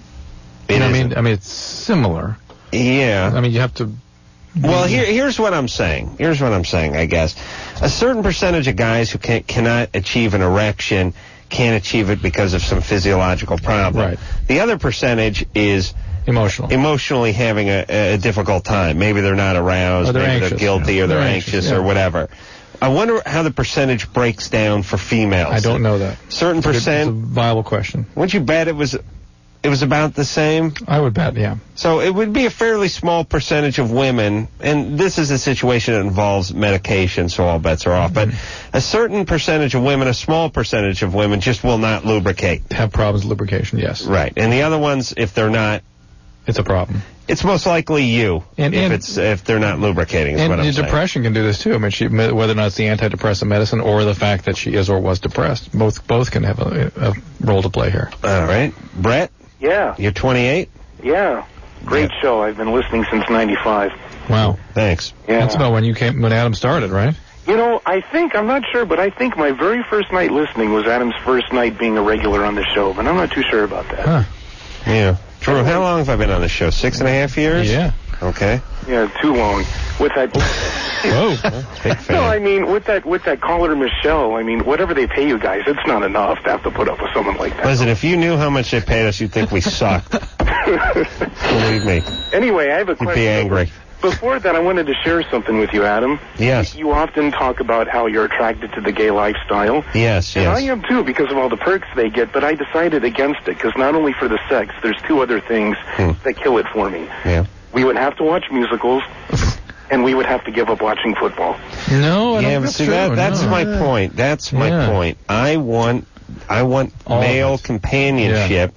It You know what I isn't. mean? I mean, it's similar. Yeah. I mean, you have to... Well, here, here's what I'm saying. Here's what I'm saying, I guess. A certain percentage of guys who can, cannot achieve an erection can't achieve it because of some physiological problem. Right. The other percentage is Emotional. emotionally having a, a difficult time. Maybe they're not aroused, Or they're maybe anxious, they're guilty, yeah. or they're, They're anxious, anxious, or yeah. whatever. I wonder how the percentage breaks down for females. I don't know that. Certain It's a good- percent. It's a viable question. Would you bet it was it was about the same? I would bet, yeah. So it would be a fairly small percentage of women, and this is a situation that involves medication, so all bets are off, but a certain percentage of women, a small percentage of women, just will not lubricate. Have problems with lubrication, yes. Right. And the other ones, if they're not, It's a problem. it's most likely you, And- if and- it's if they're not lubricating, is And what I'm your saying. depression can do this too. I mean, she, whether or not it's the antidepressant medicine or the fact that she is or was depressed, both both can have a, a role to play here. All right. Brett, Yeah, you're twenty-eight? yeah. Great show. I've been listening since ninety-five. Wow. Thanks. Yeah. That's about when you came, when Adam started, right? You know, I think, I'm not sure, but I think my very first night listening was Adam's first night being a regular on the show, but I'm not too sure about that. Huh. Yeah. Drew, how long have I been on the show? Six and a half years? Yeah. Okay. Yeah, too long. With that... Whoa. Big fan. No, I mean, with that with that caller Michelle, I mean, whatever they pay you guys, it's not enough to have to put up with someone like that. Listen, if you knew how much they paid us, you'd think we sucked. Believe me. Anyway, I have a You'd question. be angry. Before that, I wanted to share something with you, Adam. Yes. You often talk about how you're attracted to the gay lifestyle. Yes, And I yes. am too, because of all the perks they get, but I decided against it, because not only for the sex, there's two other things Hmm. that kill it for me. Yeah. We would have to watch musicals, and we would have to give up watching football. No, I Yeah, don't but think see, true. that, that's no. my point. That's my Yeah. point. I want, I want All of male it. companionship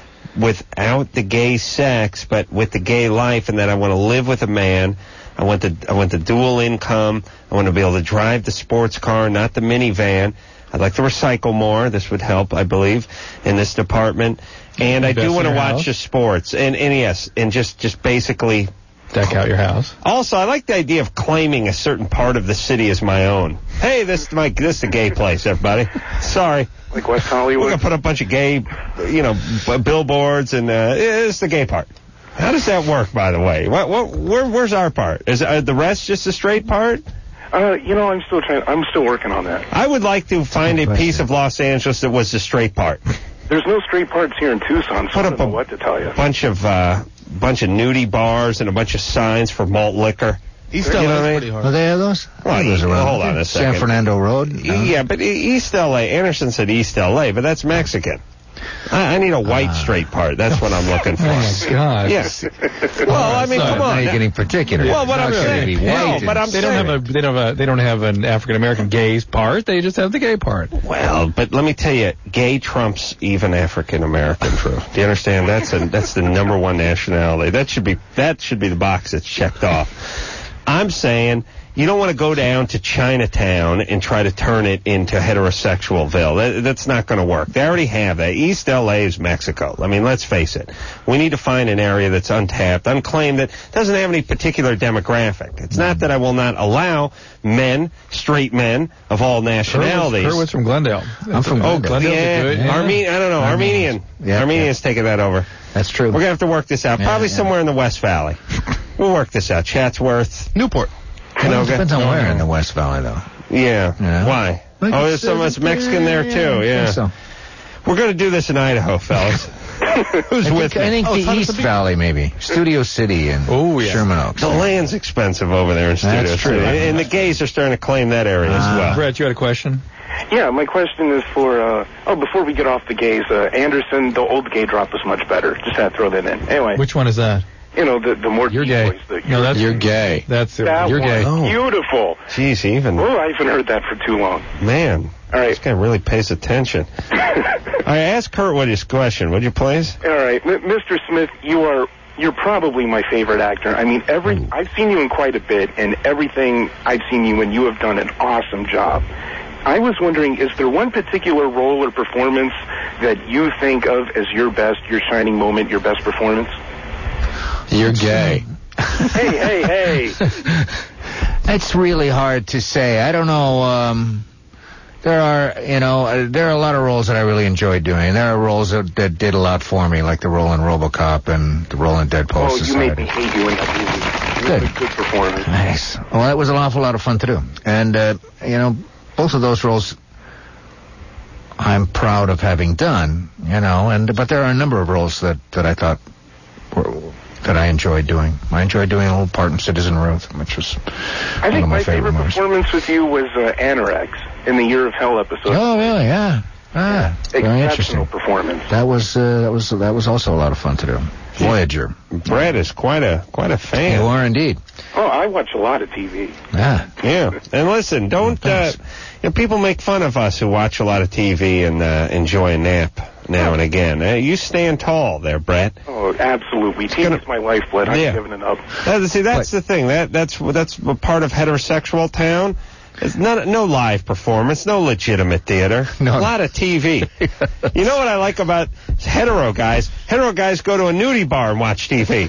without the gay sex, but with the gay life, and that I want to live with a man. I want the, I want the dual income. I want to be able to drive the sports car, not the minivan. I'd like to recycle more. This would help, I believe, in this department. And I do Invest want in to your watch house. the sports. And, and yes, and just, just basically. Deck out your house. Also, I like the idea of claiming a certain part of the city as my own. Hey, this is my this is a gay place, everybody. Sorry. Like West We're Hollywood. gonna put up a bunch of gay, you know, b- billboards, and uh, it's the gay part. How does that work, by the way? What, what, where, where's our part? Is uh, the rest just the straight part? Uh, you know, I'm still trying. I'm still working on that. I would like to find a piece of Los Angeles that was the straight part. There's no straight parts here in Tucson, so Put I up don't know a what to tell you. bunch of uh, bunch of nudie bars and a bunch of signs for malt liquor. East You L A know what I mean? pretty hard. Are they have those? Well, Are those e- around? hold on a second. San Fernando Road? No? Yeah, but E- East L A. Anderson said East L A, but that's Mexican. I, I need a white Ah. straight part. That's what I'm looking for. Oh my God. Yes. Well, I mean, Sorry, come Now on. you're getting particular. Well, what Now I'm it's gonna saying- be no, white but and- I'm They don't have a they don't have a they don't have an African American gays part. They just have the gay part. Well, but let me tell you, gay trumps even African American. True. Do you understand? That's a, that's the number one nationality. That should be that should be the box that's checked off. I'm saying you don't want to go down to Chinatown and try to turn it into heterosexualville. That, that's not going to work. They already have that. East L A is Mexico. I mean, let's face it. We need to find an area that's untapped, unclaimed, that doesn't have any particular demographic. It's not that I will not allow men, straight men of all nationalities. Kerwitz from Glendale. I'm from Oh, Glendale. Glendale's a yeah. good- yeah. Arme- I don't know. Armenian. Yeah, Armenian's taking that over. That's true. We're going to have to work this out. Yeah, Probably yeah. somewhere in the West Valley. We'll work this out. Chatsworth. Newport. Well, it depends on No, where no. in the West Valley, though. Yeah. Yeah. Why? Like oh, you there's said, so much Mexican there, yeah, too. I Yeah. think so. We're going to do this in Idaho, fellas. Who's I with think, me? I think Oh, the it's not at East the beach. Valley, maybe. Studio City and Oh, yeah. Sherman Oaks. The land's expensive over there in Studio That's true. City. And the gays are starting to claim that area as Ah. well. Brett, you had a question? Yeah, my question is for, uh, oh, before we get off the gays, uh, Anderson, the old gay drop was much better. Just had to throw that in. Anyway, Which one is that? you know, the, the more You're deep gay. voice, the, No, that's You're gay. That's it. that You're was gay. Oh. beautiful. Jeez, even. Oh, I haven't heard that for too long. Man. All right. This guy really pays attention. All right, ask Kurt what his question, would you please? All right, M- Mister Smith, you are you're probably my favorite actor. I mean, every I've seen you in quite a bit, and everything I've seen you in, you have done an awesome job. I was wondering, is there one particular role or performance that you think of as your best, your shining moment, your best performance? You're gay. Hey, hey, hey! It's really hard to say. I don't know. Um, there are, you know, uh, there are a lot of roles that I really enjoyed doing. There are roles that, that did a lot for me, like the role in RoboCop and the role in Dead Post Oh, you Society. made me hate you in that movie. Good. Really good performance. Nice. Well, that was an awful lot of fun to do. And, uh, you know, both of those roles I'm proud of having done, you know, and but there are a number of roles that, that I thought were, that I enjoyed doing. I enjoyed doing a little part in Citizen Ruth, which was I one think of my my favorite movies. performance with you was uh, Anorex in the Year of Hell episode. Oh, really? Yeah. Ah, very Exceptional interesting. performance. That was uh, that was that was also a lot of fun to do. Voyager. Brad is quite a quite a fan. You are indeed. Oh, I watch a lot of T V. Yeah. Yeah. And listen, don't uh, Thanks. you know, people make fun of us who watch a lot of T V and uh, enjoy a nap now and again. Uh, you stand tall there, Brett. Oh, absolutely. T V is my lifeblood. I'm Yeah. giving it up. Uh, see, that's the thing. That that's that's a part of heterosexual town. It's not, no live performance, no legitimate theater. No. A lot of T V. You know what I like about hetero guys? Hetero guys go to a nudie bar and watch T V.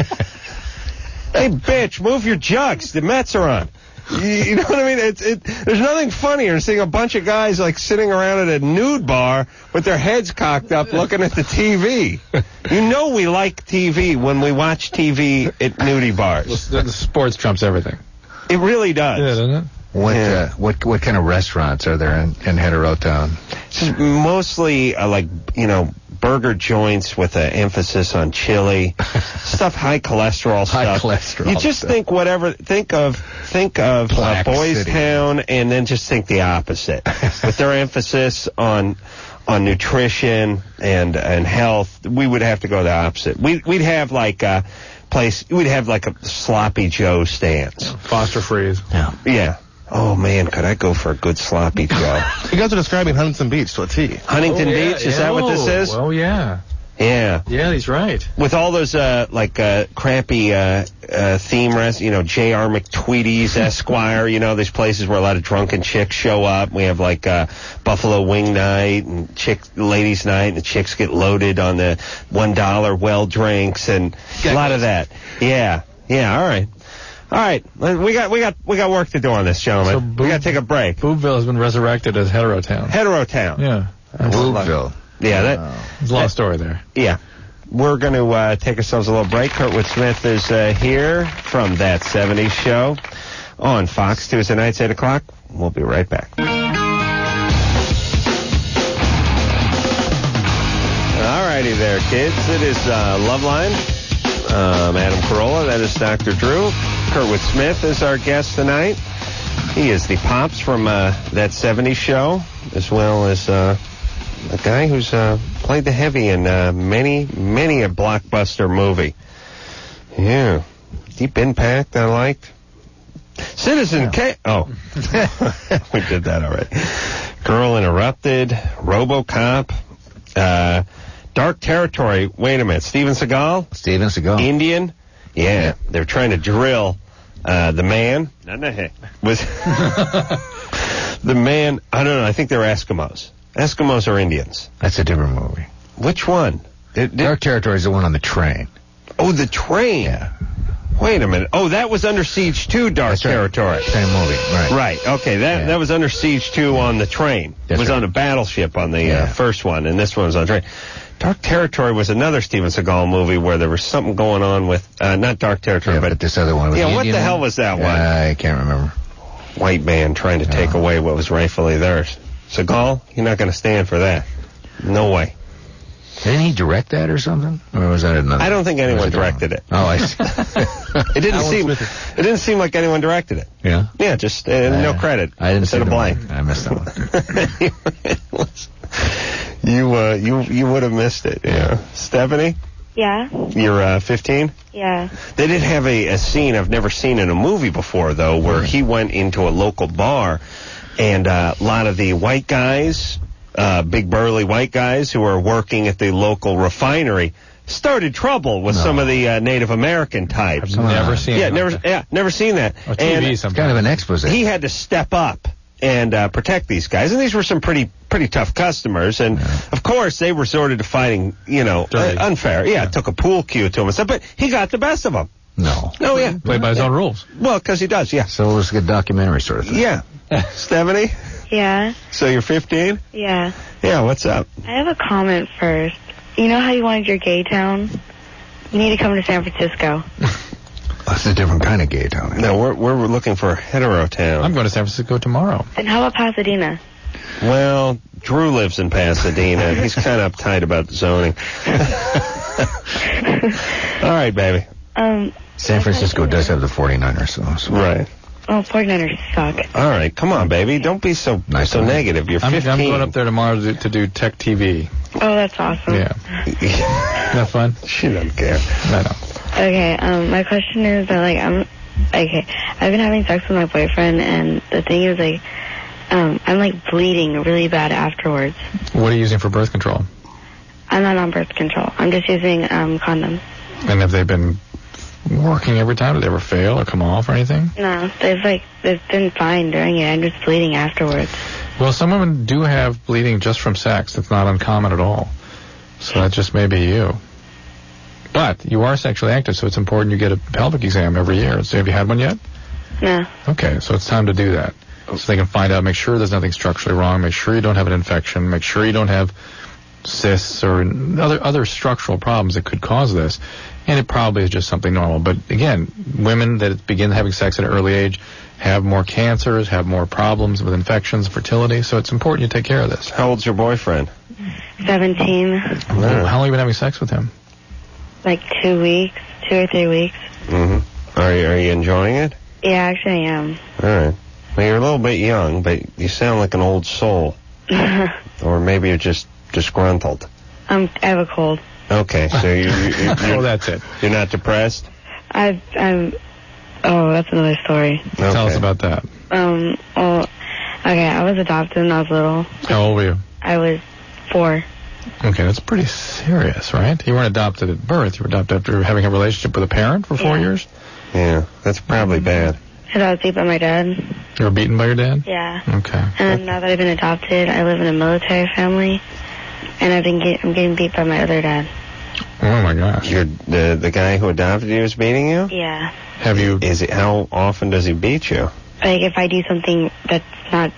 Hey, bitch, move your jugs. The Mets are on. You, you know what I mean? It's it. There's nothing funnier than seeing a bunch of guys like sitting around at a nude bar with their heads cocked up looking at the T V. You know we like T V when we watch T V at nudie bars. The, the sports trumps everything. It really does. Yeah, doesn't it? What Yeah. uh, what what kind of restaurants are there in, in Hetero Town? It's just mostly uh, like, you know, burger joints with an emphasis on chili, stuff high cholesterol High stuff. cholesterol You just stuff. think whatever. Think of think of uh, Black Boys City. Town, and then just think the opposite, with their emphasis on on nutrition and and health. We would have to go the opposite. We we'd have like a place. We'd have like a sloppy Joe stands. Foster Freeze. Yeah. Yeah. Oh man, could I go for a good sloppy Joe? You guys are describing Huntington Beach to a T. Huntington Oh, yeah, Beach, is yeah. that what this is? Oh, yeah. Yeah. Yeah, he's right. With all those, uh, like, uh, crappy, uh, uh, theme rest, you know, J R. McTweedy's Esquire, you know, there's places where a lot of drunken chicks show up. We have, like, uh, Buffalo Wing Night and chick, ladies' night, and the chicks get loaded on the one dollar well drinks and a lot of that. Yeah. Yeah, all right. All right. We got, we got, we got work to do on this, gentlemen. So we Boob- got to take a break. Boobville has been resurrected as Hetero Town. Hetero Town. Yeah. Boobville. Yeah, that, There's a lot of story there. Yeah. We're going to uh, take ourselves a little break. Kurtwood Smith is uh, here from That seventies Show on Fox Tuesday nights, eight o'clock. We'll be right back. All righty there, kids. It is uh, Loveline. Um, Adam Carolla. That is Doctor Drew. Kurtwood Smith is our guest tonight. He is the Pops from uh, That seventies Show, as well as... Uh, a guy who's uh, played the heavy in uh, many, many a blockbuster movie. Yeah. Deep Impact, I liked. Citizen yeah. K. Oh. We did that already. Girl Interrupted, RoboCop, uh, Dark Territory. Wait a minute. Steven Seagal? Steven Seagal. Indian? Yeah. They're trying to drill uh, the man. Not the heck. Was the man, I don't know. I think they're Eskimos. Eskimos are Indians. That's a different movie. Which one? Did, did, Dark Territory is the one on the train. Oh, the train. Yeah. Wait a minute. Oh, that was Under Siege two, Dark That's right. Territory. Same movie, right. Right. Okay, that Yeah. that was Under Siege two on the train. That's it was right. on a battleship on the Yeah. uh, first one, and this one was on the train. Dark Territory was another Steven Seagal movie where there was something going on with, uh, not Dark Territory, Yeah, but, but this other one was yeah, the what Indian the hell one? was that Uh, one? I can't remember. White man trying to take Oh. away what was rightfully theirs. Seagal, you're not going to stand for that. No way. Didn't he direct that or something? Or was that another? I don't think anyone directed it. Oh, I see. It didn't seem. It didn't seem like anyone directed it. Yeah. Yeah, just uh, no credit. I didn't Instead see of the blank. one. I missed that one. You uh, you you would have missed it. Yeah. Stephanie, Yeah. you're uh, fifteen. Yeah. They did have a, a scene I've never seen in a movie before, though, where he went into a local bar, and uh, a lot of the white guys, uh, big burly white guys who were working at the local refinery, started trouble with No. some of the uh, Native American types. I've never seen Yeah, it. never. Yeah, never seen that. Or T V And It's sometimes. kind of an expose. he had to step up and uh, protect these guys, and these were some pretty pretty tough customers, and of course they resorted to fighting, you know, uh, Dirty. unfair. Yeah, took a pool cue to him and stuff, but he got the best of them. No. Oh yeah, Played by his own rules. well, because he does. Yeah, So it was a good documentary sort of thing. yeah. Stephanie, Yeah. so you're fifteen? Yeah. Yeah. What's up? I have a comment first. You know how you wanted your gay town? You need to come to San Francisco. That's a different kind of gay town. No, we're we're looking for hetero town. I'm going to San Francisco tomorrow. And how about Pasadena? Well, Drew lives in Pasadena. He's kind of uptight about the zoning. All right, baby. Um, San Francisco does have the forty-niners, though. So. Right. oh, forty-niners suck. All right, come on, baby. Don't be so Nice so one. negative. You're I'm, fifteen. I'm going up there tomorrow to do, to do Tech T V. Oh, that's awesome. Yeah. Isn't that fun? She doesn't care. I know. Okay, um, my question is that, like, I'm, okay, I've been having sex with my boyfriend, and the thing is, like, um, I'm, like, bleeding really bad afterwards. What are you using for birth control? I'm not on birth control. I'm just using, um, condoms. And have they been working every time? Did they ever fail or come off or anything? No, they've, like, they've been fine during it. I'm just bleeding afterwards. Well, some women do have bleeding just from sex. That's not uncommon at all. So that just may be you. But you are sexually active, so it's important you get a pelvic exam every year. So have you had one yet? No. Okay, so it's time to do that. So they can find out, make sure there's nothing structurally wrong, make sure you don't have an infection, make sure you don't have cysts or other other structural problems that could cause this. And it probably is just something normal. But again, women that begin having sex at an early age have more cancers, have more problems with infections, fertility, so it's important you take care of this. How old's your boyfriend? seventeen. Well, how long have you been having sex with him? Like two weeks, two or three weeks. Mm-hmm. Are you, are you enjoying it? Yeah, actually I am. All right. Well, you're a little bit young, but you sound like an old soul. Or maybe you're just disgruntled. um, I have a cold. Okay, so you, you, you, Oh, that's it. you're not depressed? I, I'm, oh, that's another story. Okay. Tell us about that. Um, well, okay, I was adopted when I was little. How old were you? I was four. Okay, that's pretty serious, right? You weren't adopted at birth. You were adopted after having a relationship with a parent for four Yeah. years? Yeah, that's probably bad. And I was beat by my dad. You were beaten by your dad? Yeah. Okay. And now that I've been adopted, I live in a military family, and I've been get, I'm getting beat by my other dad. Oh, my gosh. You're, the the guy who adopted you is beating you? Yeah. Have you... Is it, how often does he beat you? Like, if I do something that's not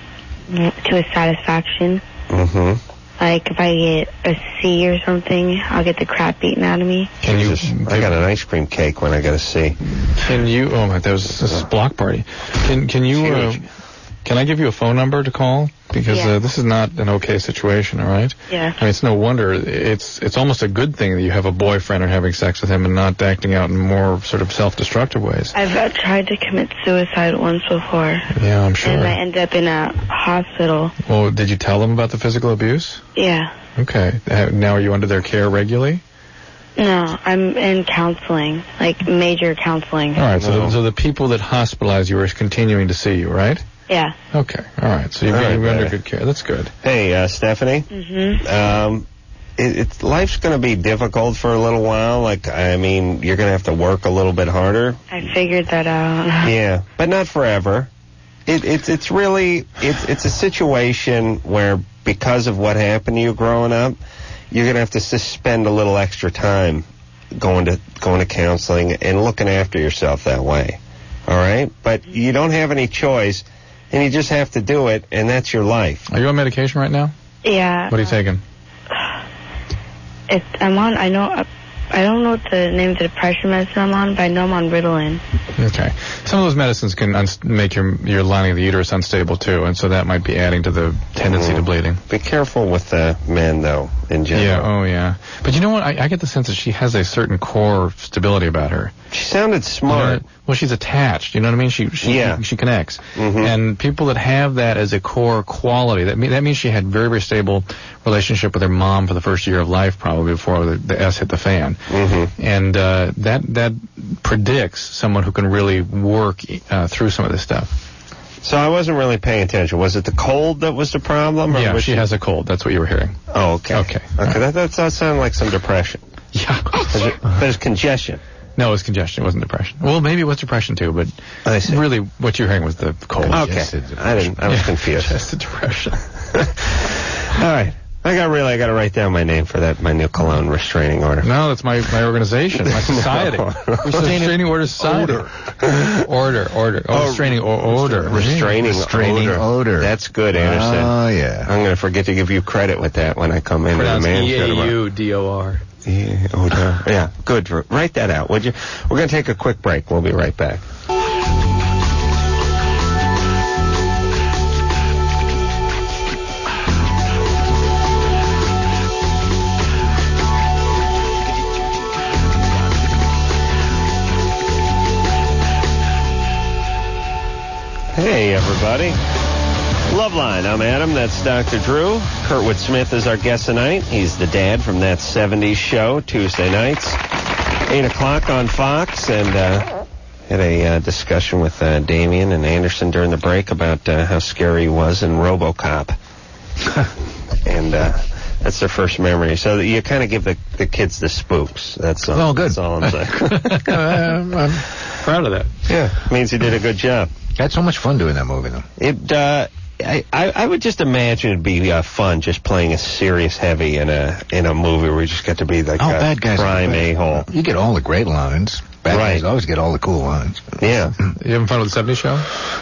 to his satisfaction, Mm-hmm. like if I get a C or something, I'll get the crap beaten out of me. Can you... I got an ice cream cake when I got a C. Can you... Oh, my, that was this is block party. Can can you... Uh, can I give you a phone number to call? Because Yeah. uh, this is not an okay situation, all right? Yeah. I mean, it's no wonder. It's it's almost a good thing that you have a boyfriend and having sex with him and not acting out in more sort of self-destructive ways. I've uh, tried to commit suicide once before, Yeah, I'm sure. and I ended up in a hospital. Well, did you tell them about the physical abuse? Yeah. Okay. Uh, now are you under their care regularly? No, I'm in counseling, like major counseling. All right. So, the, so the people that hospitalize you are continuing to see you, right? Yeah. Okay. All right. So you're, All right, you're under buddy. good care. That's good. Hey, uh, Stephanie. Mm-hmm. Um, it, it's life's going to be difficult for a little while. Like, I mean, you're going to have to work a little bit harder. I figured that out. Yeah, but not forever. It, it's it's really it's it's a situation where because of what happened to you growing up, you're going to have to spend a little extra time going to going to counseling and looking after yourself that way. All right, but you don't have any choice, and you just have to do it, and that's your life. Are you on medication right now? Yeah. What are you taking? It's, I'm on, I know, uh, I don't know what the name of the depression medicine I'm on, but I know I'm on Ritalin. Okay. Some of those medicines can uns- make your your lining of the uterus unstable too, and so that might be adding to the tendency Mm. to bleeding. Be careful with the men, though, in general. Yeah. Oh, yeah. But you know what? I, I get the sense that she has a certain core stability about her. She sounded smart. You know, well, she's attached. You know what I mean? She she Yeah. she connects. Mhm. And people that have that as a core quality, that mean, that means she had very very stable relationship with her mom for the first year of life, probably before the, the S hit the fan. Mm-hmm. And uh, that that predicts someone who can really work uh, through some of this stuff. So I wasn't really paying attention. Was it the cold that was the problem? Or Yeah, was she has a cold. That's what you were hearing. Oh, okay. Okay. Okay, that, that does sound like some depression. Yeah. But it's congestion. No, it was congestion. It wasn't depression. Well, maybe it was depression too, but I see. really what you're hearing was the cold. Okay. I didn't. I was Yeah, confused. Just the depression. All right. I got really. I got to write down my name for that. My new cologne restraining order. No, that's my, my organization, my society. No. Restraining order society. Order. Order. Order. Oh, restraining or order. Restraining, Restraining odor. odor. That's good, Anderson. Oh, yeah. I'm going to forget to give you credit with that when I come in. Pronounced to the man's E show A tomorrow. U D O R. Yeah, odor. Yeah, good. Drew. Write that out, would you? We're going to take a quick break. We'll be right back. Hey, everybody. Loveline, I'm Adam. That's Doctor Drew. Kurtwood Smith is our guest tonight. He's the dad from That seventies Show, Tuesday nights, eight o'clock on Fox. And uh, had a uh, discussion with uh, Damien and Anderson during the break about uh, how scary he was in RoboCop. and uh, that's their first memory. So you kind of give the, the kids the spooks. That's all, Oh, good. That's all I'm saying. I'm, I'm proud of that. Yeah, means he did a good job. I had so much fun doing that movie, though. It, uh, I, I I would just imagine it'd be uh, fun just playing a serious heavy in a in a movie where you just get to be like Oh, a bad guys. prime a-hole. You get all the great lines. Bad Right. guys always get all the cool lines. Yeah. You having fun with the seventies Show?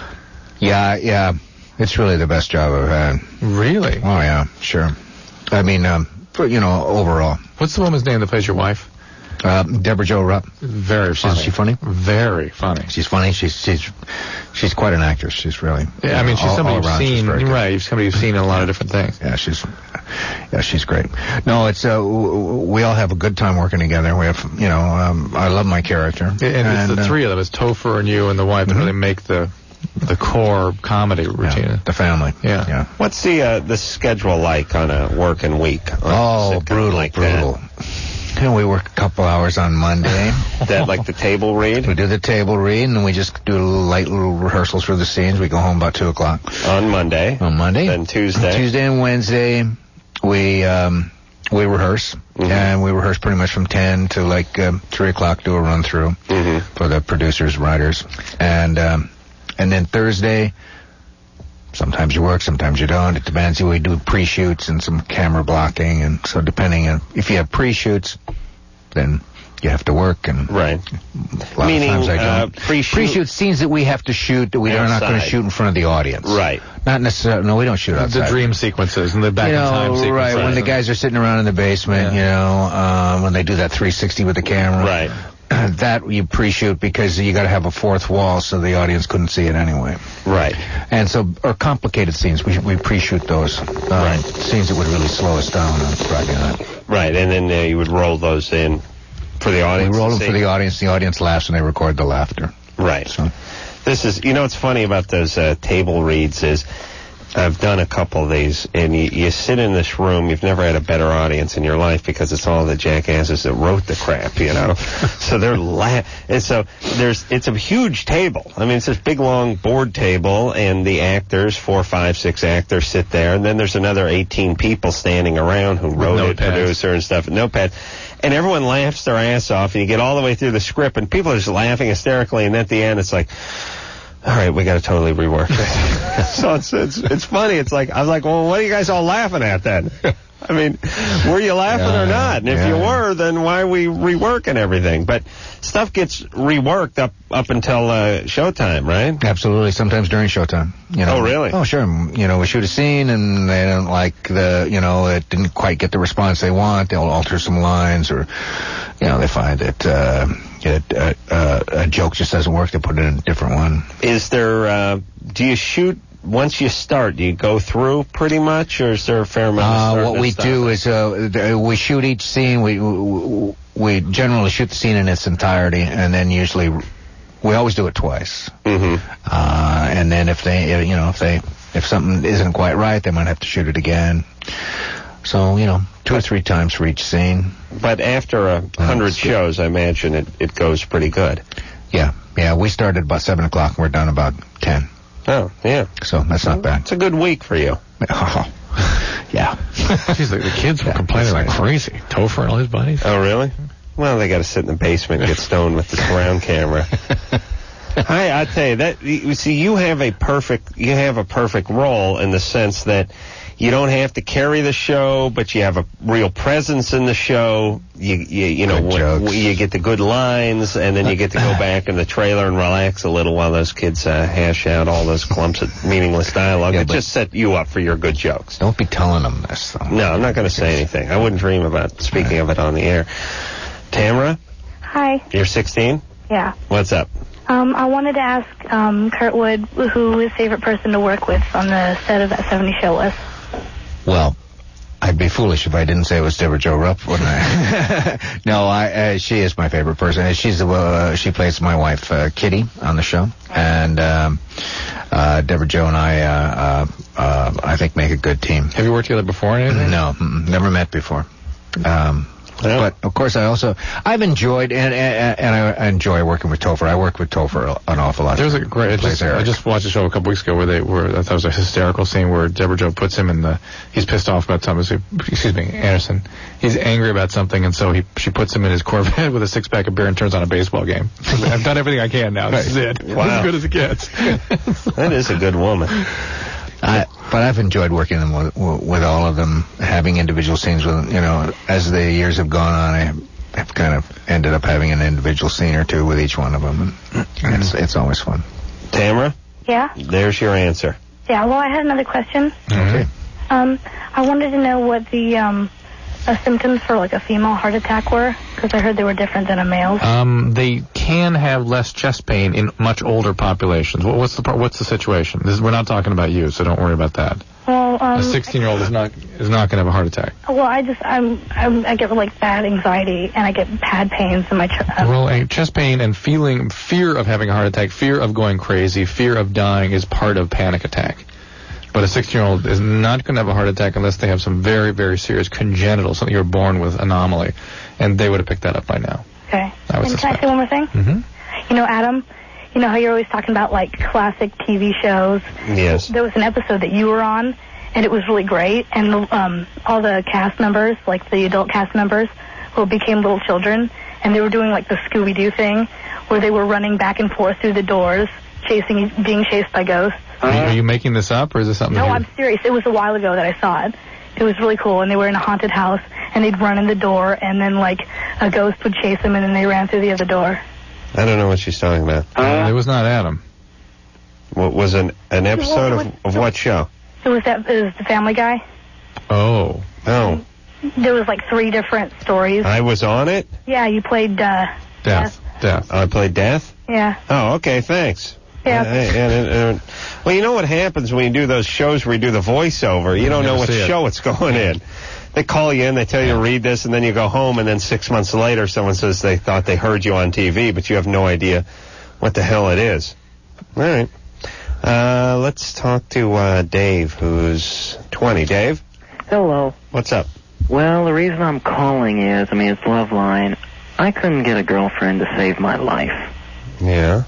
Yeah, yeah. It's really the best job I've had. Really? Oh, yeah, sure. I mean, um, for, you know, overall. What's the woman's name that plays your wife? Uh, Deborah Jo Rupp. Very funny. Is she funny? Very funny. She's funny. She's she's she's quite an actress. She's really. Yeah, I mean, she's all- somebody all you've around, she's seen, very good. right? She's somebody you've seen in a lot of different things. Yeah, she's yeah, she's great. No, it's uh, w- w- we all have a good time working together. We have, you know, um, I love my character. And, it's the uh, three of them. It's Topher and you and the wife that Mhm. really make the the core comedy routine. yeah, the family. Yeah. yeah. What's the uh, the schedule like on a working week? on a Oh, sitcom brutal, like brutal. And we work a couple hours on Monday. That? that like the table read We do the table read, and then we just do light little rehearsals for the scenes. We go home about two o'clock on Monday. on Monday. Then Tuesday. Tuesday and Wednesday, we um, we rehearse, Mhm. and we rehearse pretty much from ten to like um, three o'clock. Do a run through Mhm. for the producers, writers, and um, and then Thursday. Sometimes you work, sometimes you don't. It depends. We do pre-shoots and some camera blocking, and so depending on if you have pre-shoots, then you have to work, and Right. a lot Meaning, of times I uh, don't. pre-shoot- Pre-shoot scenes that we have to shoot that we are not going to Outside. shoot in front of the audience. Right. Not necessarily. No, we don't shoot outside. The dream sequences and the back you in know, time sequences. right, when the guys are sitting around in the basement, you know, um, when they do that three sixty with the camera. Right. That you pre-shoot because you got to have a fourth wall so the audience couldn't see it anyway. Right. And so, or complicated scenes, we we pre-shoot those. Um, Right. Scenes that would really slow us down on Friday night. Right, and then uh, you would roll those in for the We audience. roll to them see. for the audience. The audience laughs and they record the laughter. Right. So, This is, you know, what's funny about those uh, table reads is I've done a couple of these, and you, you sit in this room. You've never had a better audience in your life because it's all the jackasses that wrote the crap, you know. So they're la- and so there's it's a huge table. I mean, it's this big long board table, and the actors, four, five, six actors, sit there, and then there's another eighteen people standing around who wrote it, notepads. producer and stuff, notepad. And everyone laughs their ass off, and you get all the way through the script, and people are just laughing hysterically, and at the end, it's like, all right, we got to totally rework it. So it's, it's it's funny. It's like, I was like, well, what are you guys all laughing at then? I mean, were you laughing Yeah, or not? And if yeah. you were, then why are we reworking everything? But stuff gets reworked up up until uh, showtime, right? Absolutely. Sometimes during showtime. You know. Oh, really? Oh, sure. You know, we shoot a scene and they don't like the, you know, it didn't quite get the response they want. They'll alter some lines, or, you know, they find that uh, it, uh, uh, a joke just doesn't work. They put it in a different one. Is there? Uh, do you shoot? Once you start, do you go through pretty much, or is there a fair amount of Uh, starting what and we stopping? do is uh, th- we shoot each scene. We, we we generally shoot the scene in its entirety, and then usually we always do it twice. Mm-hmm. Uh, and then if they, you know, if they if something isn't quite right, they might have to shoot it again. So you know, two or three times for each scene. But after a hundred shows, I imagine it it goes pretty good. Yeah, yeah. We started about seven o'clock, and we're done about ten. Oh, yeah. So that's not bad. It's a good week for you. Oh, yeah. Jeez, the, the kids were complaining like crazy. Topher and all his buddies. Oh, really? Well, they got to sit in the basement and get stoned with the surround camera. I, I tell you that. You see, you have a perfect, you have a perfect role in the sense that you don't have to carry the show, but you have a real presence in the show. You, you, you know, Good w- you get the good lines, and then you get to go back in the trailer and relax a little while those kids uh, hash out all those clumps of meaningless dialogue. Yeah, it but- just set you up for your good jokes. Don't be telling them this, though. No, I'm not going to say anything. I wouldn't dream about speaking of it on the air. Tamara, Hi. you're sixteen? Yeah. What's up? Um, I wanted to ask um, Kurtwood who his favorite person to work with on the set of that seventies show was. Well, I'd be foolish if I didn't say it was Deborah Jo Rupp, wouldn't I? No, I, uh, she is my favorite person. She's the, uh, she plays my wife, uh, Kitty, on the show. And, um, uh, Deborah Jo and I, uh, uh, uh, I think make a good team. Have you worked together before or anything? No, mm, never met before. Um, But of course, I also I've enjoyed and and, and I enjoy working with Topher. I work with Topher an awful lot. There's a great. I just, I just watched a show a couple weeks ago where they were. I thought it was a hysterical scene where Deborah Jo puts him in the. He's pissed off about something. Excuse me, Anderson. He's angry about something, and so he she puts him in his Corvette with a six pack of beer and turns on a baseball game. I've done everything I can now. This is it. Wow. As good as it gets. That is a good woman. I, but I've enjoyed working them with, with all of them, having individual scenes with, you know, as the years have gone on, I have kind of ended up having an individual scene or two with each one of them, and it's, it's always fun. Tamara, Yeah? there's your answer. Yeah, well, I had another question. Okay. Um, I wanted to know what the um, uh, symptoms for, like, a female heart attack were, because I heard they were different than a male's. Um, they can have less chest pain in much older populations. What, what's the par- what's the situation? This is, we're not talking about you, so don't worry about that. Well, um... a sixteen-year-old is not is not going to have a heart attack. Well, I just, I'm, I'm, I get, like, bad anxiety, and I get bad pains in my chest. Well, uh, chest pain and feeling fear of having a heart attack, fear of going crazy, fear of dying is part of panic attack. But a sixteen-year-old is not going to have a heart attack unless they have some very, very serious congenital, something you're born with, anomaly. And they would have picked that up by now. Okay. I would And can I suspect. say one more thing? Mm-hmm. You know, Adam, you know how you're always talking about, like, classic T V shows? Yes. There was an episode that you were on, and it was really great, and um, all the cast members, like the adult cast members, who became little children, and they were doing, like, the Scooby-Doo thing, where they were running back and forth through the doors, chasing, being chased by ghosts. Are, you, are you making this up, or is this something No, that you... I'm serious. It was a while ago that I saw it. It was really cool, and they were in a haunted house, and they'd run in the door, and then, like, a ghost would chase them, and then they ran through the other door. I don't know what she's talking about. Uh, it was not Adam. What was an an episode Well, it of, of what show? It was that it was the Family Guy. Oh. Oh. There was, like, three different stories. I was on it? Yeah, you played, uh... Death. Death. Oh, I played Death? Yeah. Oh, okay, thanks. Yeah. Uh, and, and, uh, well, you know what happens when you do those shows where you do the voiceover? You don't know never what see it. show it's going in. They call you in, they tell you to read this, and then you go home, and then six months later someone says they thought they heard you on T V, but you have no idea what the hell it is. All right. Uh, let's talk to uh, Dave, who's twenty. Dave? Hello. What's up? Well, the reason I'm calling is, I mean, it's Loveline. I couldn't get a girlfriend to save my life. Yeah.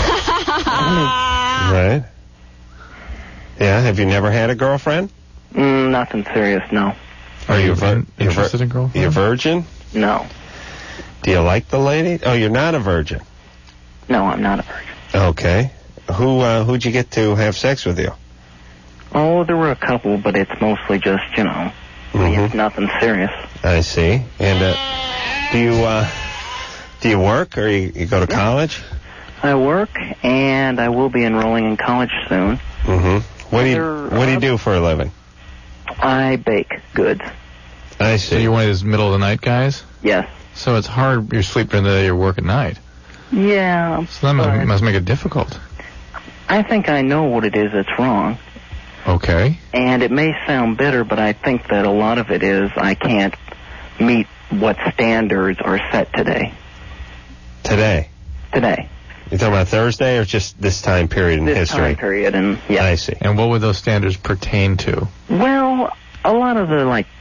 Right. Yeah, have you never had a girlfriend? Mm, nothing serious, no. Are you vir- you're interested vir- in girlfriend? You're virgin? No. Do you like the lady? Oh, you're not a virgin. No, I'm not a virgin. Okay. Who uh, who'd you get to have sex with you? Oh, there were a couple, but it's mostly just, you know, I mean, it's nothing serious. I see. And uh, do you uh, do you work or you, you go to college? I work, and I will be enrolling in college soon. Mm-hmm. What do you Other, What do you do for a living? I bake goods. I see. So you're one of those middle of the night guys? Yes. So it's hard. You're sleeping in the day, you work at night. Yeah. So that must, must make it difficult. I think I know what it is that's wrong. Okay. And it may sound bitter, but I think that a lot of it is I can't meet what standards are set today. Today? Today. You talking about Thursday or just this time period in this history? This time period, and yeah. I see. And what would those standards pertain to? Well, a lot of the, like,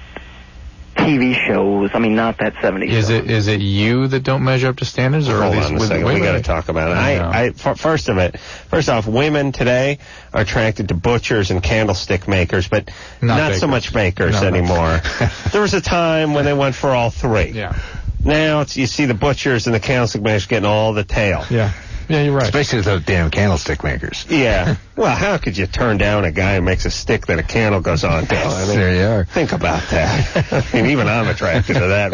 T V shows. I mean, not that seventies Is show. it is it you that don't measure up to standards, or Hold are these on a with, second. wait, We wait, got to wait. talk about it. I I, know. I, f- first of it, first off, women today are attracted to butchers and candlestick makers, but Not not, so bakers. much bakers No, no. anymore. There was a time when they went for all three. Yeah. Now it's, you see the butchers and the candlestick makers getting all the tail. Yeah. Yeah, you're right. Especially those damn candlestick makers. Yeah. Well, how could you turn down a guy who makes a stick that a candle goes on to? I mean, There you are. think about that. I mean, even I'm attracted to that,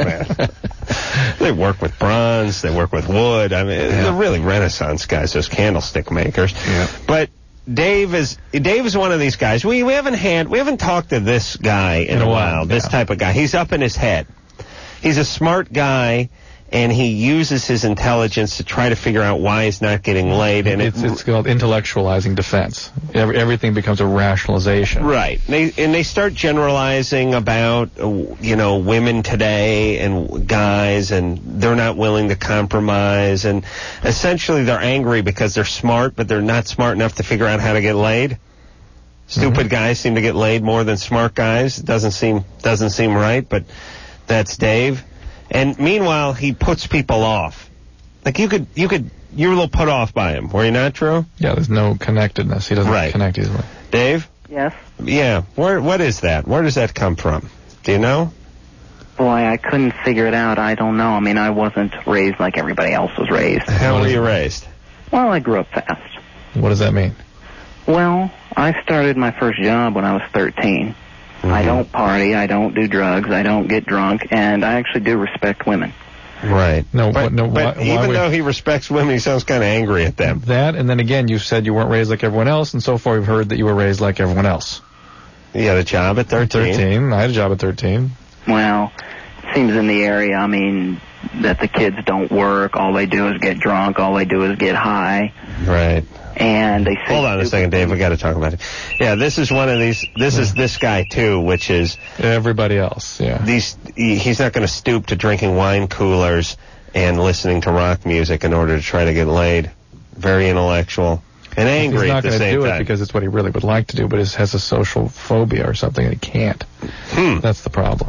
man. They work with bronze. They work with wood. I mean, they're really Renaissance guys, those candlestick makers. Yeah. But Dave is Dave is one of these guys. We we haven't had we haven't talked to this guy in, In a a while. while, This yeah. type of guy. He's up in his head. He's a smart guy. And he uses his intelligence to try to figure out why he's not getting laid. And it's, it, it's called intellectualizing defense. Every, everything becomes a rationalization. Right. They, and they start generalizing about, uh, you know, women today and guys, and they're not willing to compromise. And essentially they're angry because they're smart, but they're not smart enough to figure out how to get laid. Stupid Mm-hmm. guys seem to get laid more than smart guys. It doesn't seem, doesn't seem right, but that's Dave. And meanwhile, he puts people off. Like you could, you could, you were a little put off by him. Were you not, Drew? Yeah, there's no connectedness. He doesn't Right. connect easily. Dave? Yes. Yeah. Where, what is that? Where does that come from? Do you know? Boy, I couldn't figure it out. I don't know. I mean, I wasn't raised like everybody else was raised. How What were is you it? raised? Well, I grew up fast. What does that mean? Well, I started my first job when I was thirteen. I don't party, I don't do drugs, I don't get drunk, and I actually do respect women. Right. No, but, what- no, but why- why even would- though he respects women, he sounds kind of angry at them. That, and then again, you said you weren't raised like everyone else, and so far we've heard that you were raised like everyone else. You had a job at thirteen. thirteen. I had a job at thirteen. Well, it seems in the area, I mean, that the kids don't work, all they do is get drunk, all they do is get high, Right. and they say... Hold on a second, Dave. We got to talk about it. Yeah, this is one of these. This is this guy too, which is Everybody else, yeah. these. He, he's not going to stoop to drinking wine coolers and listening to rock music in order to try to get laid. Very intellectual and angry He's not at the going to same do time. it because it's what he really would like to do, but he has a social phobia or something and he can't. Hmm. That's the problem.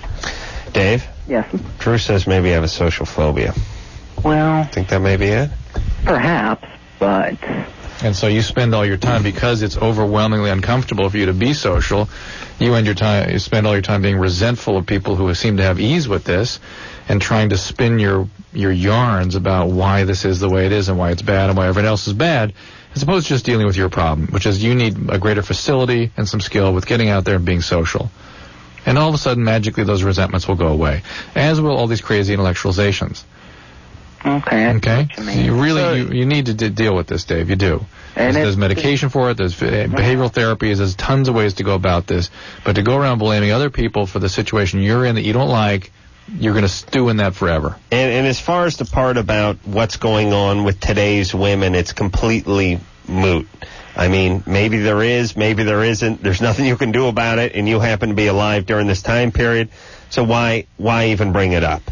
Dave, Yes. Drew says maybe you have a social phobia. Well, Think that may be it? perhaps, but... And so you spend all your time, because it's overwhelmingly uncomfortable for you to be social, you end your time, you spend all your time being resentful of people who seem to have ease with this and trying to spin your, your yarns about why this is the way it is and why it's bad and why everyone else is bad, as opposed to just dealing with your problem, which is you need a greater facility and some skill with getting out there and being social. And all of a sudden, magically, those resentments will go away, as will all these crazy intellectualizations. Okay. I see Okay? what you So mean. you really, you, you need to d- deal with this, Dave. You do. And There's, it's- there's medication for it. There's uh, behavioral therapy. There's tons of ways to go about this. But to go around blaming other people for the situation you're in that you don't like, you're going to stew in that forever. And, and as far as the part about what's going on with today's women, it's completely moot. I mean, maybe there is, maybe there isn't. There's nothing you can do about it, and you happen to be alive during this time period. So why why even bring it up?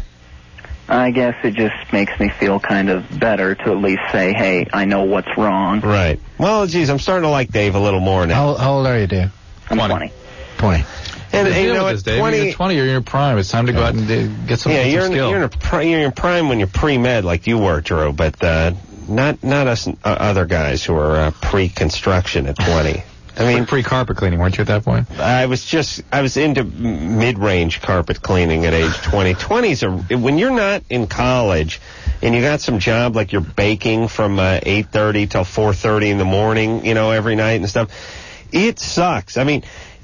I guess it just makes me feel kind of better to at least say, hey, I know what's wrong. Right. Well, geez, I'm starting to like Dave a little more now. How, how old are you, Dave? I'm twenty. twenty. And, and deal you know with what? this, Dave. twenty You're twenty. You're in your prime. It's time to go out and uh, get some, yeah, get some you're in, skill. you're in a pri- you're in prime when you're pre-med like you were, Drew, but uh, not not us uh, other guys who are uh, pre-construction at twenty. I mean, pre-carpet cleaning, weren't you at that point? I was just, I was into m- mid-range carpet cleaning at age twenty. twenties are, when you're not in college and you got some job like you're baking from uh, eight thirty till four thirty in the morning, you know, every night and stuff, it sucks. I mean,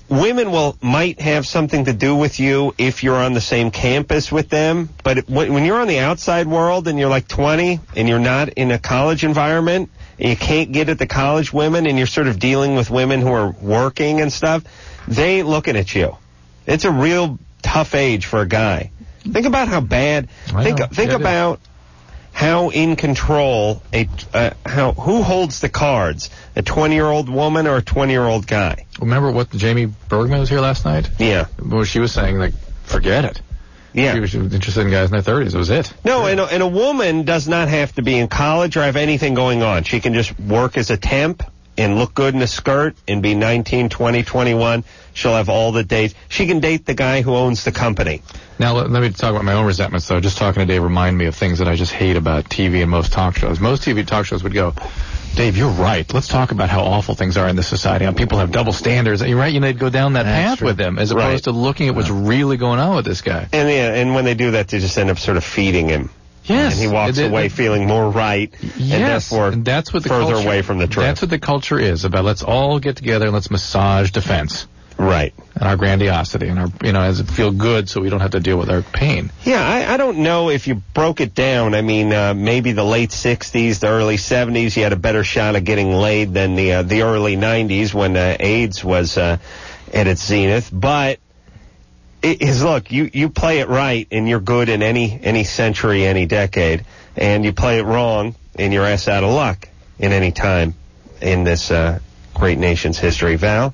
women will might have something to do with you if you're on the same campus with them, but it, when, when you're on the outside world and you're like twenty and you're not in a college environment and you can't get at the college women and you're sort of dealing with women who are working and stuff, they ain't looking at you. It's a real tough age for a guy. Think about how bad. I Think know. think Yeah, it about how in control a uh, how who holds the cards, a twenty-year-old woman or a twenty-year-old guy. Remember what Jamie Bergman was here last night? Yeah. Well, she was saying, like, forget it. Yeah. She was interested in guys in their thirties. That was it. No, and a, and a woman does not have to be in college or have anything going on. She can just work as a temp and look good in a skirt and be nineteen, twenty, twenty-one. She'll have all the dates. She can date the guy who owns the company. Now, let, let me talk about my own resentments, though. Just talking to Dave remind me of things that I just hate about T V and most talk shows. Most T V talk shows would go, Dave, you're right. Let's talk about how awful things are in this society. How people have double standards. You're right. You know, they'd go down that That's path true. with them as opposed Right. to looking at what's really going on with this guy. And yeah, and when they do that, they just end up sort of feeding him. Yes. And he walks It- it- away feeling more right, and Yes, therefore and that's what the further culture, away from the truth. That's what the culture is about. Let's all get together and let's massage defense. Right. And our grandiosity and our, you know, as it feel good so we don't have to deal with our pain. Yeah, I, I don't know if you broke it down. I mean, uh, maybe the late sixties, the early seventies, you had a better shot of getting laid than the uh, the early nineties when uh, AIDS was uh, at its zenith. But it is, look, you, you play it right and you're good in any any century, any decade, and you play it wrong and you're ass out of luck in any time in this uh, great nation's history. Val?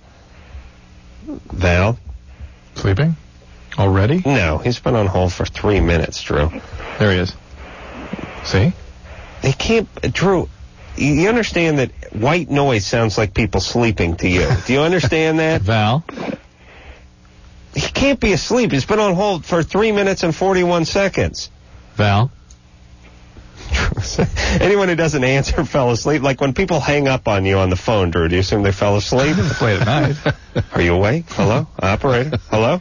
Val? Sleeping? Already? No, he's been on hold for three minutes, Drew. There he is. See? They can't, Drew, you you understand that white noise sounds like people sleeping to you. Do you understand that? Val? He can't be asleep. He's been on hold for three minutes and forty-one seconds. Val? Anyone who doesn't answer fell asleep. Like when people hang up on you on the phone, Drew, do you assume they fell asleep? Late at night. Are you awake? Hello? Operator? Hello?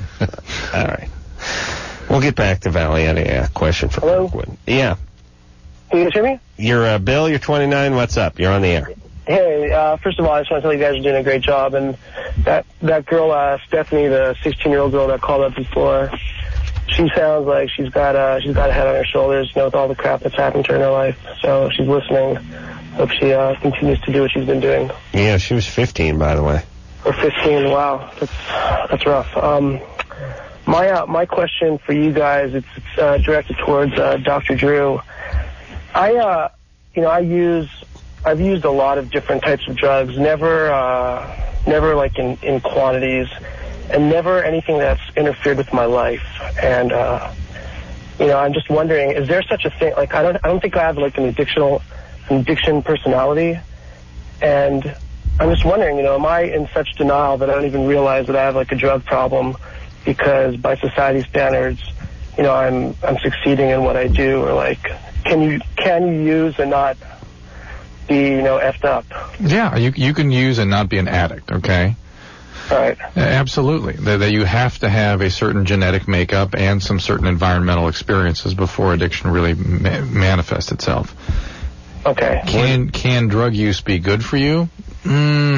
All right. We'll get back to Val. He had a uh, question for Hello? Kirkwood. Yeah. Can you guys hear me? You're uh, Bill, you're twenty-nine. What's up? You're on the air. Hey, uh, first of all, I just want to tell you guys are doing a great job. And that that girl, uh, Stephanie, the sixteen-year-old girl that called up before, she sounds like she's got uh, she's got a head on her shoulders, you know, with all the crap that's happened to her in her life. So she's listening. Hope she uh, continues to do what she's been doing. Yeah, she was fifteen, by the way. Or fifteen. Wow, that's that's rough. Um, my uh, my question for you guys, it's, it's uh, directed towards uh, Doctor Drew. I uh, you know, I use I've used a lot of different types of drugs. Never uh, never like in in quantities. And never anything that's interfered with my life. And, uh, you know, I'm just wondering, is there such a thing? Like, I don't, I don't think I have, like, an addictional, an addiction personality. And I'm just wondering, you know, am I in such denial that I don't even realize that I have, like, a drug problem because by society standards, you know, I'm, I'm succeeding in what I do? Or, like, can you, can you use and not be, you know, effed up? Yeah, you you can use and not be an addict, okay? Right. Absolutely. That, that you have to have a certain genetic makeup and some certain environmental experiences before addiction really ma- manifests itself. Okay. Can can drug use be good for you? Mm,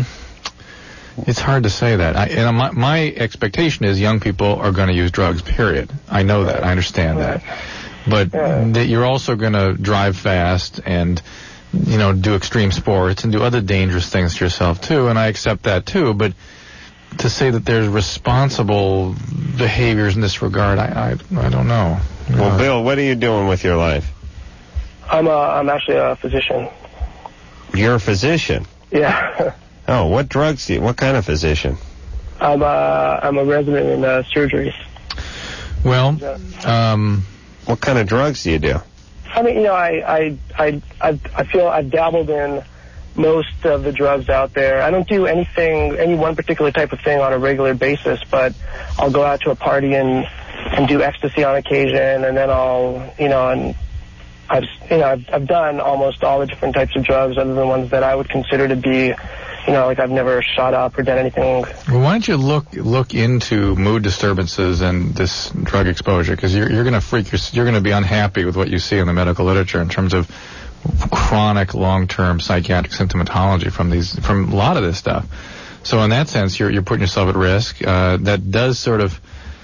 it's hard to say that. I, and my, my expectation is young people are going to use drugs, period. I know that. I understand that. But that you're also going to drive fast and, you know, do extreme sports and do other dangerous things to yourself, too. And I accept that, too. But to say that there's responsible behaviors in this regard, I I, I don't know. Well, Uh, Bill, what are you doing with your life? I'm, uh, I'm actually a physician. You're a physician. Yeah. Oh, what drugs do you, what kind of physician? I'm, uh, I'm a resident in uh, surgery. Well, um, what kind of drugs do you do? I mean, you know, I, I, I, I, I feel I've dabbled in most of the drugs out there. I don't do anything, any one particular type of thing on a regular basis, but I'll go out to a party and, and do ecstasy on occasion, and then I'll, you know, and I've, you know, I've, I've done almost all the different types of drugs other than ones that I would consider to be, you know, like I've never shot up or done anything. well, why don't you look look into mood disturbances and this drug exposure? Because you're you're going to freak your, you're going to be unhappy with what you see in the medical literature in terms of chronic long-term psychiatric symptomatology from these from a lot of this stuff. So in that sense, you're you're putting yourself at risk. Uh, that does sort of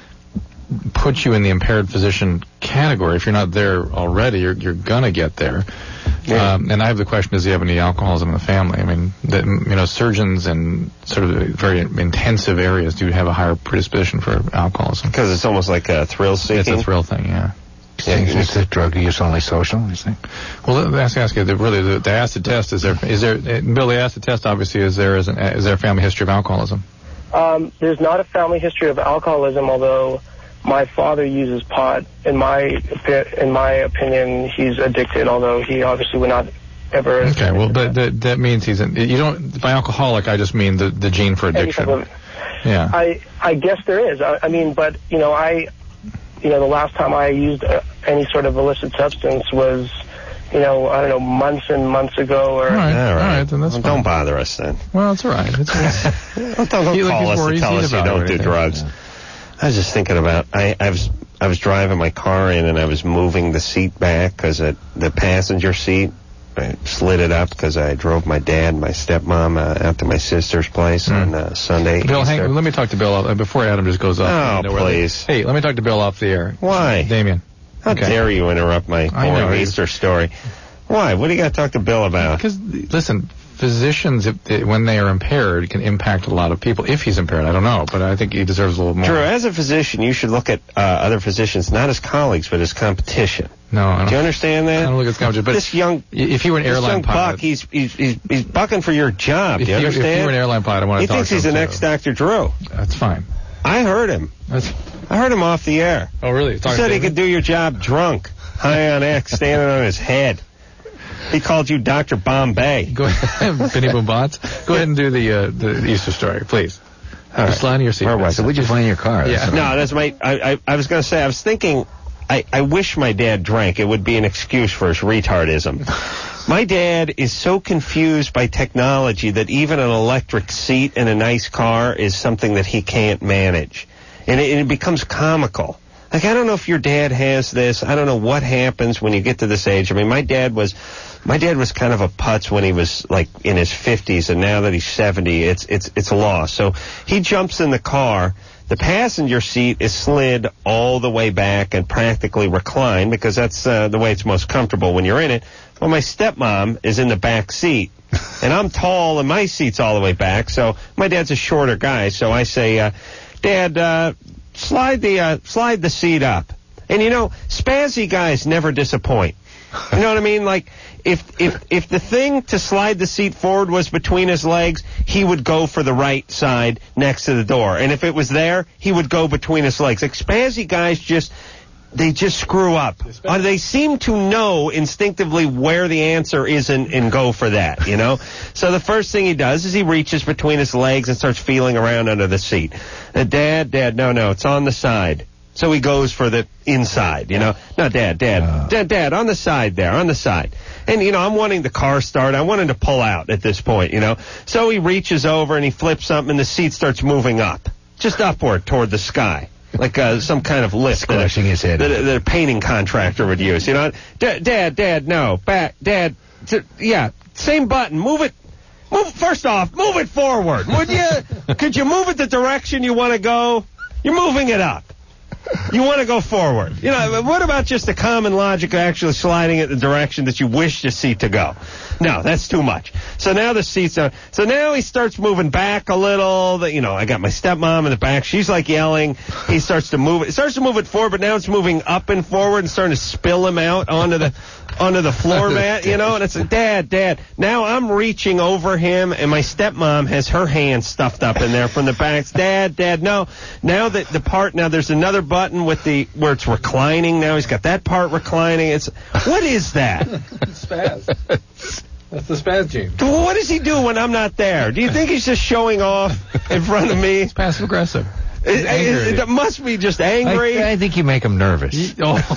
put you in the impaired physician category. If you're not there already, you're you're gonna get there. Yeah. Um, and I have the question: does he have any alcoholism in the family? I mean, that, you know, surgeons in sort of very intensive areas do have a higher predisposition for alcoholism because it's almost like a thrill seeking. It's a thrill thing, yeah. Yeah, is the drug use only social, you think? Well, let's ask you, the, really, the, the acid test, is there, is there, uh, Bill, the acid test obviously is there, is, an, is there a family history of alcoholism? Um, there's not a family history of alcoholism, although my father uses pot. In my, in my opinion, he's addicted, although he obviously would not ever... Okay, well, but that, that means he's, an, you don't, by alcoholic, I just mean the, the gene for addiction. Of, yeah. I, I guess there is. I, I mean, but, you know, I... You know, the last time I used uh, any sort of illicit substance was, you know, I don't know, months and months ago. Or all right, all right. All right then that's well, fine. Don't bother us then. Well, it's all right. It's, it's, don't don't he, call like, us to tell us you don't do drugs. Yeah. I was just thinking about, I, I was I was driving my car in and I was moving the seat back because the passenger seat, I slid it up because I drove my dad and my stepmom uh, out to my sister's place mm. on uh, Sunday. Bill, hang, let me talk to Bill uh, before Adam just goes off. Oh, please. Hey, let me talk to Bill off the air. Why? Damien. How okay. dare you interrupt my boring Easter story? Why? What do you got to talk to Bill about? Because, listen, physicians, if they, when they are impaired, can impact a lot of people. If he's impaired, I don't know, but I think he deserves a little more. Drew, as a physician, you should look at uh, other physicians not as colleagues, but as competition. No, I don't. Do you understand that? I don't look at competition, but this young, if you were an this airline young pilot, buck, he's he's he's, he's bucking for your job. If Do you you, understand? If you were an airline pilot, I want to he talk to him. He thinks he's the next Doctor Drew. That's fine. I heard him. That's. I heard him off the air. Oh, really? He said he could do your job drunk, high on X, standing on his head. He called you Doctor Bombay. Go ahead, Benny Boombots. Go ahead and do the uh, the Easter story, please. All right. Slide in your seat. Where was it? We just went in your car. Yeah. No, that's my. I, I I was going to say. I was thinking. I I wish my dad drank. It would be an excuse for his retardism. My dad is so confused by technology that even an electric seat in a nice car is something that he can't manage, and it, and it becomes comical. Like, I don't know if your dad has this. I don't know what happens when you get to this age. I mean, my dad was, my dad was kind of a putz when he was like in his fifties, and now that he's seventy, it's it's it's a loss. So he jumps in the car. The passenger seat is slid all the way back and practically reclined because that's uh, the way it's most comfortable when you're in it. Well, my stepmom is in the back seat, and I'm tall, and my seat's all the way back. So my dad's a shorter guy. So I say, uh, Dad, uh, slide the uh, slide the seat up. And you know, spazzy guys never disappoint. You know what I mean? Like, if if if the thing to slide the seat forward was between his legs, he would go for the right side next to the door. And if it was there, he would go between his legs. Like, spazzy guys just, they just screw up. Uh, they seem to know instinctively where the answer is and, and go for that, you know? So the first thing he does is he reaches between his legs and starts feeling around under the seat. Uh, Dad, Dad, no, no, it's on the side. So he goes for the inside, you know. No, Dad, Dad, uh. Dad, Dad, on the side there, on the side. And, you know, I'm wanting the car start. I want him to pull out at this point, you know. So he reaches over and he flips something and the seat starts moving up, just upward toward the sky. Like uh, some kind of lift that a, his head. That, that a painting contractor would use, you know. Dad, Dad, Dad, no, back, Dad, t- yeah, same button, move it. Move, first off, move it forward, would you? Could you move it the direction you want to go? You're moving it up. You want to go forward. You know, what about just the common logic of actually sliding it the direction that you wish the seat to go? No, that's too much. So now the seat's on. So now he starts moving back a little. The, you know, I got my stepmom in the back. She's like yelling. He starts to move it. It starts to move it forward, but now it's moving up and forward and starting to spill him out onto the onto the floor mat, you know, and it's like, Dad, Dad. Now I'm reaching over him, and my stepmom has her hand stuffed up in there from the back. Dad, Dad, no. Now that the part, now there's another button with the, where it's reclining. Now he's got that part reclining. It's, what is that? Spaz. That's the spaz gene. What does he do when I'm not there? Do you think he's just showing off in front of me? It's passive aggressive. It, it, it must be just angry. I, I think you make him nervous.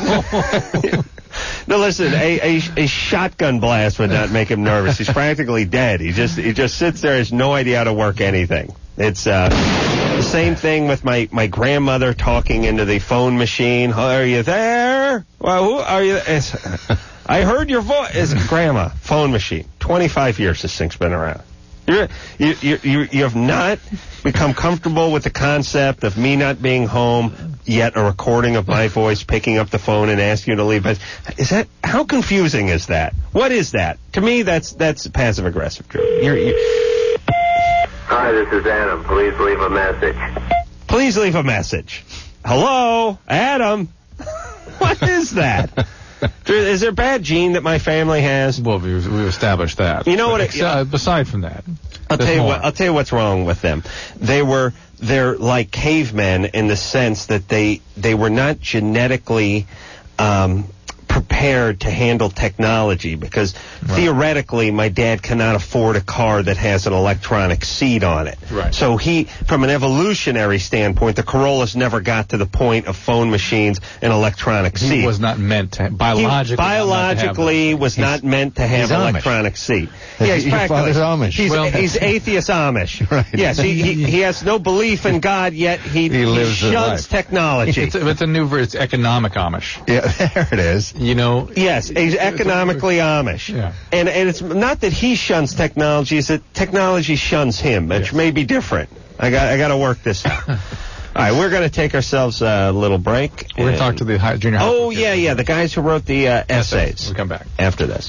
Oh. No, listen, a, a a shotgun blast would not make him nervous. He's practically dead. He just he just sits there, has no idea how to work anything. It's uh, the same thing with my, my grandmother talking into the phone machine. Are you there? Well, who are you? It's, I heard your voice. It's Grandma, phone machine. twenty-five years this thing's been around. You're, you, you, you, you have not become comfortable with the concept of me not being home, yet a recording of my voice picking up the phone and asking you to leave. Is that, how confusing is that? What is that? To me, that's that's passive aggressive, Drew. You're, you're... Hi, this is Adam. Please leave a message. Please leave a message. Hello, Adam. What is that? Is there a bad gene that my family has? Well, we've, we've established that. You know what? It, It, uh, aside from that, I'll tell you more. what. I'll tell you what's wrong with them. They were they're like cavemen in the sense that they they were not genetically um, prepared to handle technology because right. theoretically my dad cannot afford a car that has an electronic seat on it. Right. So he, from an evolutionary standpoint, the Corollas never got to the point of phone machines and electronic seat. He was not meant to biologically. He biologically not was he's, not meant to have an electronic seat. Yeah, he's Your father's Amish. He's, well, he's atheist Amish. Right. Yes, he, he he has no belief in God, yet he, he, lives he shuns technology. It's a, it's a new, it's economic Amish. Yeah, there it is. You know. Yes, he's economically Amish. Yeah. And and it's not that he shuns technology; it's that technology shuns him, which yes. may be different. I got I got to work this out. All right, we're going to take ourselves a little break. We're going to talk to the high, junior high Oh, yeah, yeah, the guys who wrote the uh, essays. We'll come back. After this.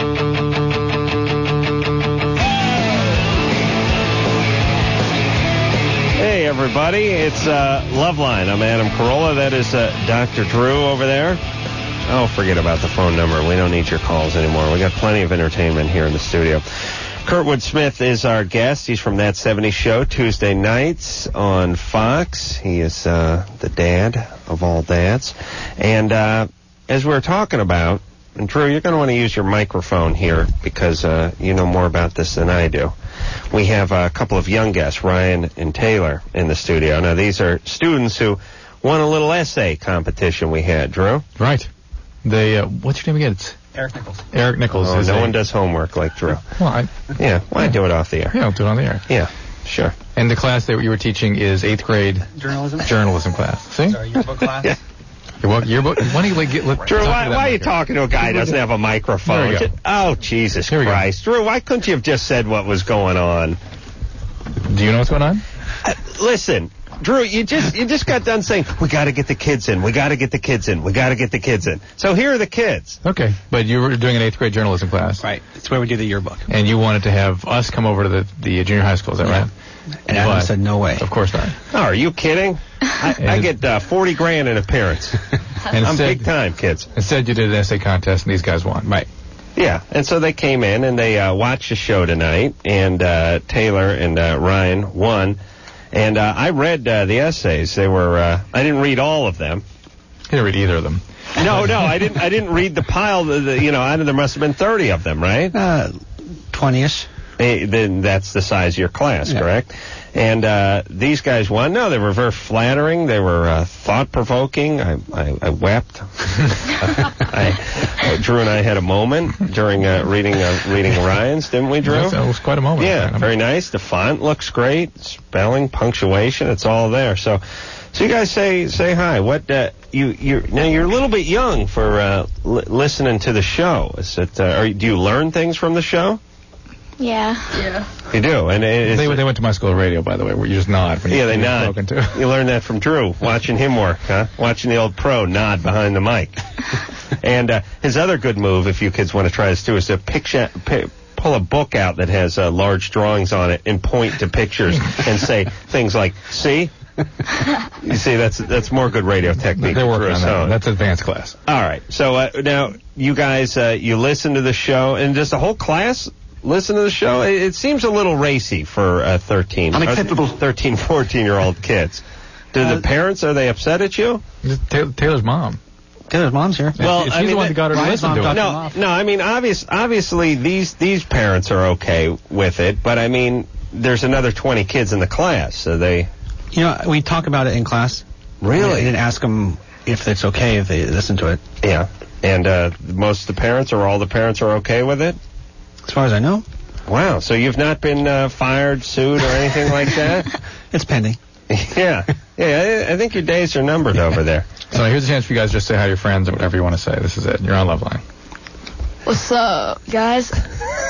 Hey, everybody, it's uh, Loveline. I'm Adam Carolla. That is uh, Doctor Drew over there. Oh, forget about the phone number. We don't need your calls anymore. We got plenty of entertainment here in the studio. Kurtwood Smith is our guest. He's from That seventies Show, Tuesday nights on Fox. He is uh, the dad of all dads. And uh, as we were talking about, and Drew, you're going to want to use your microphone here because uh, you know more about this than I do. We have a couple of young guests, Ryan and Taylor, in the studio. Now, these are students who won a little essay competition we had, Drew. Right. They, uh, what's your name again? It's Eric Nichols. Eric Nichols. Oh, is no a, one does homework like Drew. Well, I, yeah, why yeah. do it off the air? Yeah, I'll do it on the air. Yeah, sure. And the class that you were teaching is eighth grade journalism. Journalism class. See? Sorry, yearbook class. Yeah. Yearbook. Yearbook. Why don't you like, get? Let, Drew, why, why are you talking to a guy who doesn't have a microphone? There we go. Oh, Jesus Christ, Drew! Why couldn't you have just said what was going on? Do you know what's going on? Uh, listen. Drew, you just you just got done saying, we got to get the kids in, we got to get the kids in, we got to get the kids in. So here are the kids. Okay, but you were doing an eighth grade journalism class. Right, that's where we do the yearbook. And you wanted to have us come over to the, the junior high school, is that yeah. right? And Adam but, said, no way. Of course not. Oh, are you kidding? I, I get uh, forty grand in appearance. And I'm instead, big time, kids. Instead, you did an essay contest, and these guys won. Right. Yeah, and so they came in, and they uh, watched the show tonight, and uh, Taylor and uh, Ryan won. And uh, I read uh, the essays. They were. Uh, I didn't read all of them. You didn't read either of them. No, no, I didn't. I didn't read the pile. The, the, you know, I, there must have been thirty of them, right? Uh, twenty-ish. Hey, then that's the size of your class, yeah. correct? And uh, these guys won. No, they were very flattering. They were uh, thought-provoking. I, I, I wept. I, uh, Drew and I had a moment during uh, reading uh, reading Ryan's, didn't we, Drew? Yes, that was quite a moment. Yeah, very nice. The font looks great. Spelling, punctuation, it's all there. So, so you guys say say hi. What uh, you you now you're a little bit young for uh, li- listening to the show. Is it? Uh, are, do you learn things from the show? Yeah. Yeah. You do, and it's, they they went to my school of radio, by the way, where you just nod. When you, yeah, they when nod. Spoken to. You learned that from Drew, watching him work, huh? Watching the old pro nod behind the mic. And uh, his other good move, if you kids want to try this too, is to picture, p- pull a book out that has uh, large drawings on it and point to pictures and say things like, "See." You see, that's that's more good radio technique. They're working on that. That's advanced class. All right. So uh, now you guys, uh, you listen to the show, and does the whole class listen to the show? It, it seems a little racy for uh, thirteen, unacceptable, thirteen, fourteen-year-old kids. Do uh, the parents, are they upset at you? Taylor, Taylor's mom. Taylor's mom's here. Well, she's I mean, the one that got her to listen to it. No, no. I mean, obvious, obviously, these these parents are okay with it, but I mean, there's another twenty kids in the class, so they. You know, we talk about it in class. Really? And ask them if it's okay if they listen to it. Yeah. And uh, most of the parents, or all the parents, are okay with it? As far as I know. Wow. So you've not been uh, fired, sued, or anything like that? It's pending. Yeah. Yeah, I, I think your days are numbered over there. So here's a chance for you guys just to say hi to your friends or whatever you want to say. This is it. You're on Loveline. What's up, guys?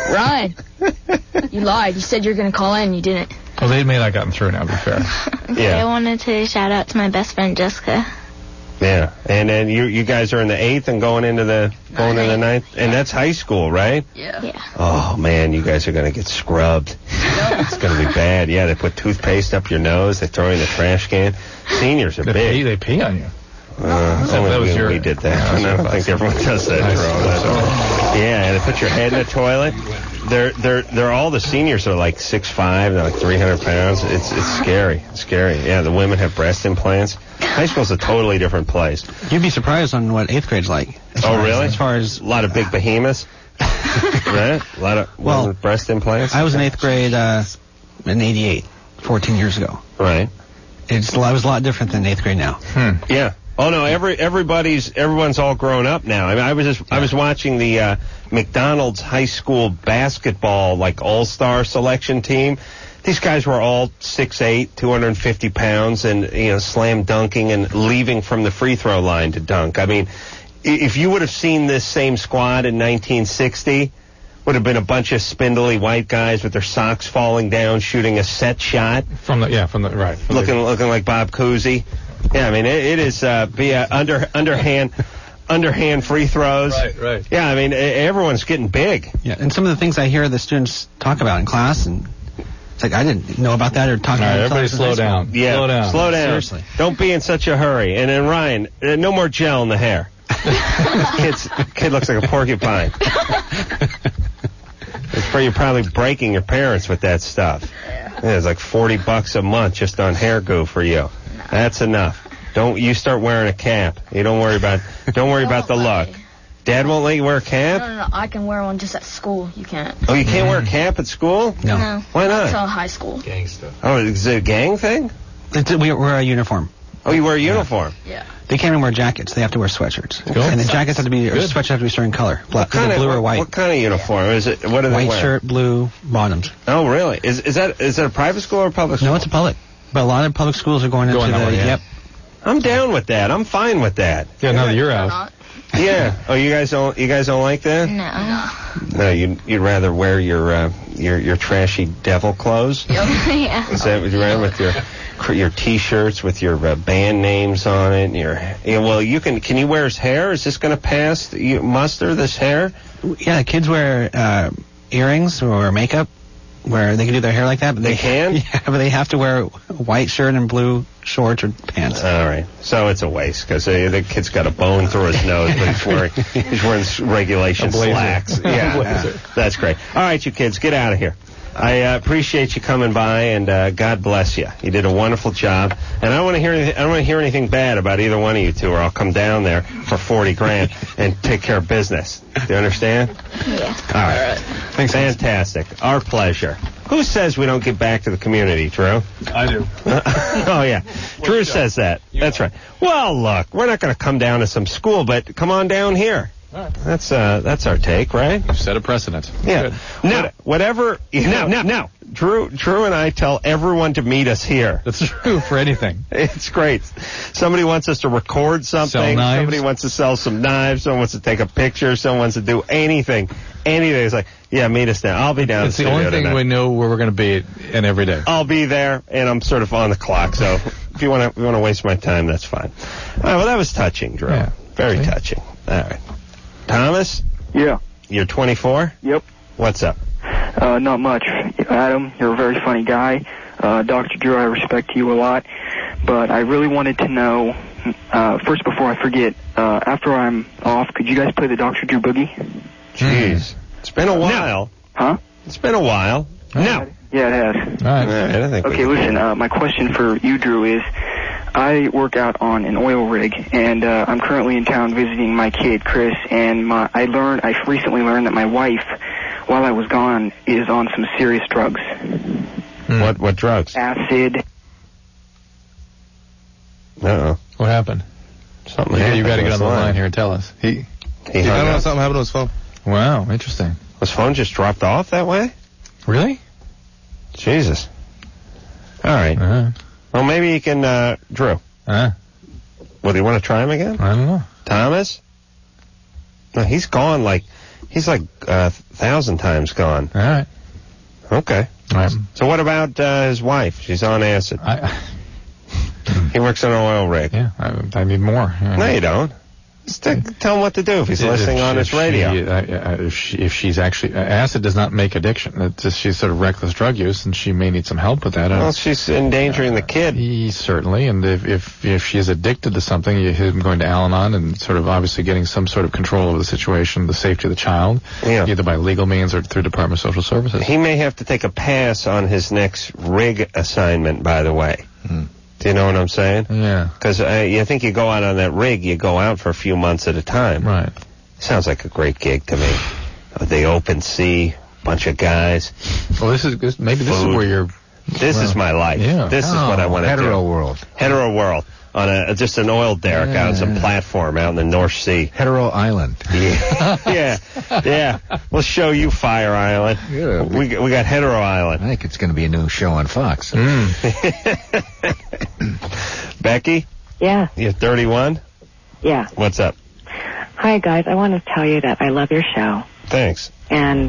Ryan, you lied. You said you were going to call in. You didn't. Well, they may not have gotten through now, to be fair. Okay, I wanted to shout out to my best friend Jessica. Yeah, and then you you guys are in the eighth and going into the going into the ninth, and that's high school, right? Yeah. Yeah. Oh man, you guys are gonna get scrubbed. It's gonna be bad. Yeah, they put toothpaste up your nose. They throw you in the trash can. Seniors are They big. pee, they pee on you. Uh, So only that was we, your- we did that. Yeah, I don't think everyone does that. I Jerome. Yeah, they put your head in the toilet. They're they're they're all the seniors are like six five. They're like three hundred pounds. It's it's scary. It's scary. Yeah, the women have breast implants. High school's a totally different place. You'd be surprised on what eighth grade's like. As Oh far as- really? As far as a lot of big behemoths. Right? A lot of Well, women with breast implants. I was in eighth grade uh, in eighty-eight, fourteen years ago. Right. It's it was a lot different than eighth grade now. Yeah. Oh no, every everybody's everyone's all grown up now. I mean, I was just I was watching the uh, McDonald's high school basketball like all-star selection team. These guys were all six eight, two hundred fifty pounds, and you know, slam dunking and leaving from the free throw line to dunk. I mean, i- if you would have seen this same squad in nineteen sixty, would have been a bunch of spindly white guys with their socks falling down, shooting a set shot. From the yeah, from the right. From looking looking like Bob Cousy. Yeah, I mean it, it is uh, be uh, under underhand underhand free throws. Right, right. Yeah, I mean e- everyone's getting big. Yeah, and some of the things I hear the students talk about in class, and it's like I didn't know about that or talk All about right, it. in everybody class in slow high school. down. Yeah, Slow down. Slow down. Seriously. Don't be in such a hurry. And then Ryan, uh, no more gel in the hair. Kid's, kid looks like a porcupine. It's for you probably breaking your parents with that stuff. Yeah, it's like forty bucks a month just on hair goo for you. That's enough. Don't you start wearing a cap. You don't worry about don't worry about the look. Dad won't let you wear a No, cap? no, no. I can wear one just at school. You can't. Oh, you can't wear a cap at school? No. No. Why not? Until high school. Gangsta. Oh, is it a gang thing? It's, we wear a uniform. Oh, you wear a uniform? Yeah. They can't even wear jackets. They have to wear sweatshirts. Cool. And the jackets have to be, or Good. sweatshirts have to be a certain color. Black, Kind of blue or what, white. What kind of uniform is it? What do they White wear? shirt, blue bottoms. Oh, really? Is is that is that a private school or a public school? No, it's a public. But a lot of public schools are going, Going into that the, way, yeah. yep. I'm down with that. I'm fine with that. Yeah, now that you're out. Yeah. Oh, you guys don't you guys don't like that? No. No, you'd you'd rather wear your uh, your your trashy devil clothes. Yeah. Is that what you wear with your your T-shirts with your uh, band names on it? And your yeah, well, you can can you wear his hair? Is this going to pass you, muster this hair? Yeah, kids wear uh, earrings or makeup where they can do their hair like that. But They can? Yeah, but they have to wear a white shirt and blue shorts or pants. All right, so it's a waste because uh, the kid's got a bone through his nose, but he's wearing he's wearing s- regulation A blazer. slacks. Yeah, A blazer. that's great. All right, you kids, get out of here. I uh, appreciate you coming by, and uh, God bless you. You did a wonderful job, and I don't want to hear anything, I don't want to hear anything bad about either one of you two, or I'll come down there for forty grand and take care of business. Do you understand? Yeah. All right. Thanks. Fantastic. Our pleasure. Who says we don't give back to the community, Drew? I do. Oh, yeah. Drew says that. That's right. Well, look, we're not going to come down to some school, but come on down here. That's uh, that's our take, right? You've set a precedent. Yeah. Good. Now, whatever. No, no, no. Drew, Drew, and I tell everyone to meet us here. That's true for anything. It's great. Somebody wants us to record something. Sell knives. Somebody wants to sell some knives. Someone wants to take a picture. Someone wants to do anything. Anything. It's like, yeah, meet us down. I'll be down. It's in the only studio thing tonight. we know where we're going to be and every day. I'll be there, and I'm sort of on the clock. So if you want to, you want to waste my time, that's fine. All right. Well, that was touching, Drew. Yeah. Very See? touching. All right. Thomas, Yeah. you're twenty-four. Yep. What's up? Uh, not much. Adam, you're a very funny guy. Uh, Doctor Drew, I respect you a lot. But I really wanted to know, uh, first before I forget, uh, after I'm off, could you guys play the Doctor Drew Boogie? Jeez. It's been a while. Huh? It's been a while. No. Yeah, it has. All right. All right, I think we Okay, can- listen, uh, my question for you, Drew, is I work out on an oil rig, and uh, I'm currently in town visiting my kid, Chris, and my, I learned, I recently learned that my wife, while I was gone, is on some serious drugs. What what drugs? Acid. Uh-oh. What happened? Something Yeah, happened you got to get this on the line. line here. Tell us. He. He I don't hung know, up. something happened to his phone. Wow, interesting. His phone just dropped off that way? Really? Jesus. All right. Uh-huh. Well, maybe you can, uh, Drew. Uh, Well, do you want to try him again? I don't know. Thomas? No, he's gone like, He's like a uh, thousand times gone. All right. Okay. All right. So what about uh, his wife? She's on acid. I, he works on an oil rig. Yeah, I, I need more. Yeah. No, you don't. Just t- tell him what to do if he's if, listening if, on his she, radio. Uh, uh, if, she, if she's actually... Uh, acid does not make addiction. It's just, she's sort of reckless drug use, and she may need some help with that. Well, she's endangering uh, the kid. He, certainly, and if, if if she is addicted to something, you, him going to Al-Anon and sort of obviously getting some sort of control over the situation, the safety of the child, yeah. either by legal means or through Department of Social Services. He may have to take a pass on his next rig assignment, by the way. Hmm. Do you know what I'm saying? Yeah. Because uh, you think you go out on that rig, you go out for a few months at a time. Right. Sounds like a great gig to me. The open sea, bunch of guys. Well, this is this, maybe this food. is where you're. This well, is my life. Yeah. This oh, is what I want to do. Hetero world. Hetero world. On a just an oil derrick yeah, out on some yeah. platform out in the North Sea. Hetero Island. Yeah, yeah, yeah. We'll show you Fire Island. Yeah, we we got Hetero Island. I think it's going to be a new show on Fox. Mm. Becky? Yeah. You're thirty-one? Yeah. What's up? Hi, guys. I want to tell you that I love your show. Thanks. And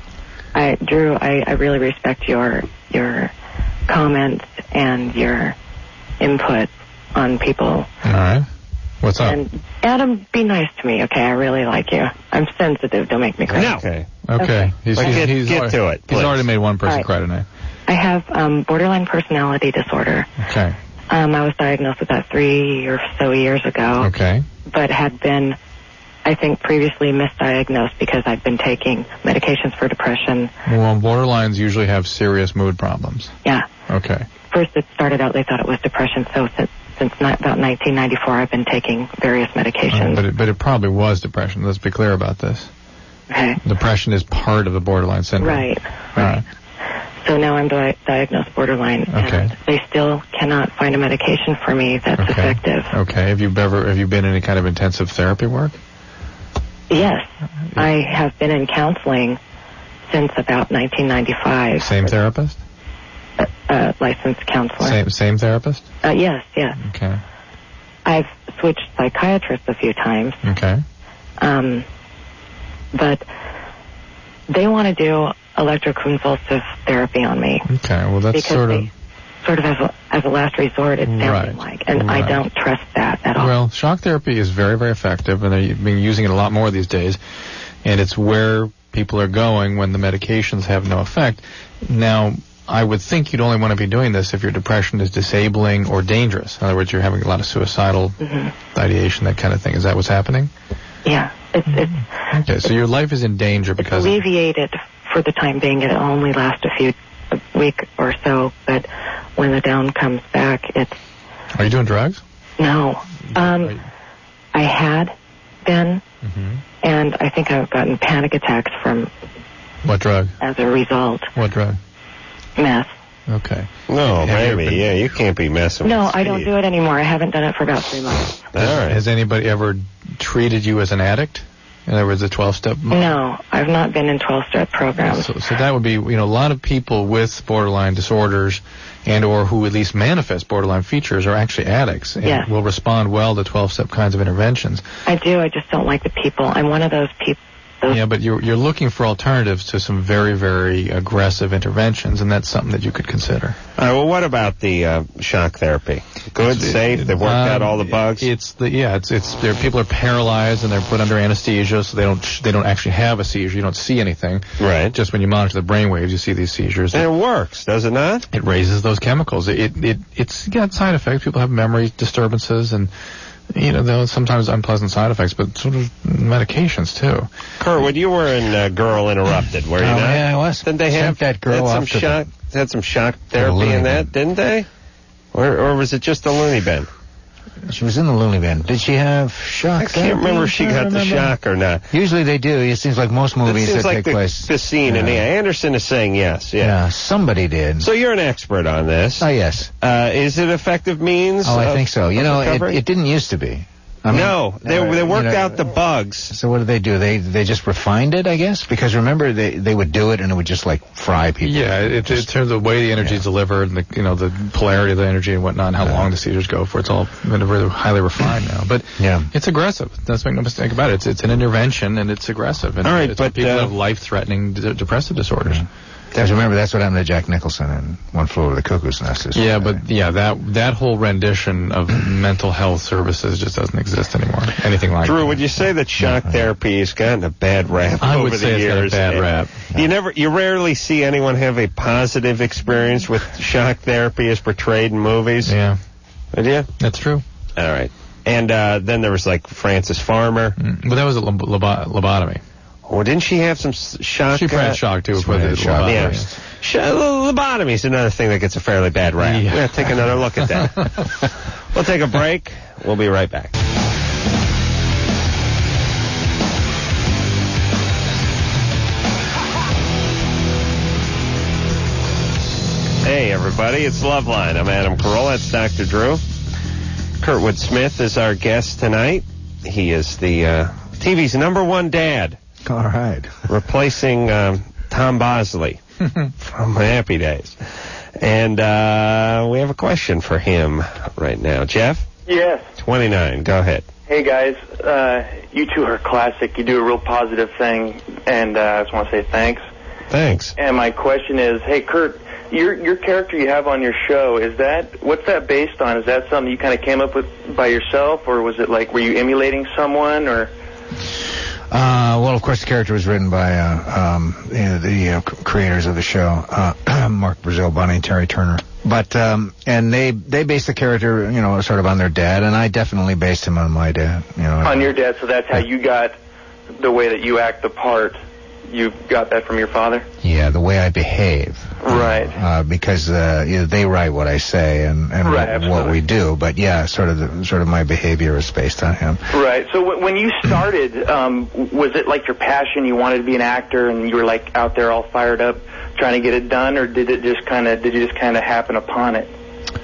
I, Drew, I, I really respect your your comments and your input on people. All right. What's up? And Adam, be nice to me, okay? I really like you. I'm sensitive. Don't make me cry. No. Okay. Okay. Okay. He's, But he's, get, he's get already, to it, please. He's already made one person Right. cry tonight. I have um, borderline personality disorder. Okay. Um, I was diagnosed with that three or so years ago. Okay. But had been, I think, previously misdiagnosed because I'd been taking medications for depression. Well, borderlines usually have serious mood problems. Yeah. Okay. First, it started out they thought it was depression, so since, since ni- about nineteen ninety-four, I've been taking various medications. Uh, but it, but it probably was depression. Let's be clear about this. Okay. Depression is part of the borderline syndrome. Right. All right. So now I'm di- diagnosed borderline, Okay. and they still cannot find a medication for me that's Okay. effective. Okay. Have you ever have you been in any kind of intensive therapy work? Yes, I have been in counseling since about nineteen ninety-five. Same therapist? Uh, uh, licensed counselor. Same same therapist? Uh, yes, yes. Okay. I've switched psychiatrists a few times, Okay. um, but they want to do electroconvulsive therapy on me. Okay. Well, that's because sort of they, sort of as a, as a last resort, it sounded Right. like, and I Right. don't trust that at all. Well, shock therapy is very, very effective, and they've been using it a lot more these days. And it's where people are going when the medications have no effect. Now, I would think you'd only want to be doing this if your depression is disabling or dangerous. In other words, you're having a lot of suicidal Mm-hmm. ideation, that kind of thing. Is that what's happening? Yeah, it's it's Okay, so your life is in danger because... alleviated for the time being. It'll only last a few a week or so, but when the down comes back, it's Are you doing drugs? no. Um, I had been, Mm-hmm. and I think I've gotten panic attacks from What drug? as a result. What drug? Meth. Okay. No, Have you ever maybe. been- Yeah, you can't be messing No, with I don't speed. do it anymore. I haven't done it for about three months. All right. Has anybody ever treated you as an addict? In other words, a twelve-step... No, I've not been in twelve-step programs. So, so that would be, you know, a lot of people with borderline disorders and or who at least manifest borderline features are actually addicts and Yeah. will respond well to twelve-step kinds of interventions. I do. I just don't like the people. I'm one of those people. Yeah, but you're you're looking for alternatives to some very, very aggressive interventions, and that's something that you could consider. All right, well, what about the uh, shock therapy? Good, safe, they've worked out all the bugs? It's the yeah, it's it's there. People are paralyzed and they're put under anesthesia, so they don't sh- they don't actually have a seizure. You don't see anything. Right. Just when you monitor the brain waves, you see these seizures. And it works, does it not? It raises those chemicals. It it, it it's got side effects. People have memory disturbances and. You know, there are sometimes unpleasant side effects, but sort of medications too. Kurt, when you were in uh, Girl Interrupted, were you Oh, not? yeah, I was. Didn't they Sent have that girl had some off to the- shock? Had some shock therapy loony in that, didn't they? Or or was it just the loony bin? She was in the loony bin. Did she have shock? I can't remember if she got the shock or not. Usually they do. It seems like most movies it seems that like take the, place. the scene, and Yeah. yeah, Anderson is saying yes. Yeah. Yeah, somebody did. So you're an expert on this. Oh, yes. Uh, is it effective means? Oh, I of- think so. You of know, it, recovery? it didn't used to be. I mean, no, they uh, they worked you know, out the bugs. So what did they do? They they just refined it, I guess? Because remember, they they would do it and it would just like fry people. Yeah, it, in terms of the way the energy is delivered and the you know the polarity of the energy and whatnot, and how long the seizures go for, it's all been really highly refined now. But yeah, it's aggressive. Let's make no mistake about it. It's it's an intervention and it's aggressive. And all right, it's but people uh, have life-threatening d- depressive disorders. Yeah. Because remember, that's what happened to Jack Nicholson in One Flew Over the Cuckoo's Nest. Is yeah, but yeah, that that whole rendition of mental health services just doesn't exist anymore. Anything like Drew, that. would you say that shock therapy has gotten a bad rap I over would the say years? it's got a bad And rap. You never, you rarely see anyone have a positive experience with shock therapy as portrayed in movies. Yeah, would you? That's true. All right, and uh, then there was like Frances Farmer. Mm. But that was a lob- lobo- lobotomy. Oh, didn't she have some s- shock? She probably uh, had shock too. She With the shock. lobotomy. Yeah. Sh- lobotomy is another thing that gets a fairly bad rap. Yeah. We're going to take another look at that. We'll take a break. We'll be right back. Hey, everybody. It's Loveline. I'm Adam Carolla. That's Doctor Drew. Kurtwood Smith is our guest tonight. He is the uh, T V's number one dad. All right. Replacing um, Tom Bosley from Happy Days. And uh, we have a question for him right now. Jeff? Yes. twenty-nine. Go ahead. Hey, guys. Uh, you two are classic. You do a real positive thing, and uh, I just want to say thanks. Thanks. And my question is, hey, Kurt, your your character you have on your show, is that, what's that based on? Is that something you kind of came up with by yourself, or was it like, were you emulating someone, or... Uh, well, of course, the character was written by uh, um, you know, the uh, creators of the show, uh, Mark Brazil, Bonnie, and Terry Turner. But um, and they they based the character, you know, sort of on their dad, and I definitely based him on my dad. You know, On your dad, so that's how you got the way that you act the part. You got that from your father? yeah, the way I behave. Right. Uh, because uh, you know, they write what I say and, and Right, what, what we do. But yeah, sort of the, sort of my behavior is based on him. Right. So w- when you started, um, was it like your passion? You wanted to be an actor, and you were like out there all fired up, trying to get it done, or did it just kind of did you just kind of happen upon it?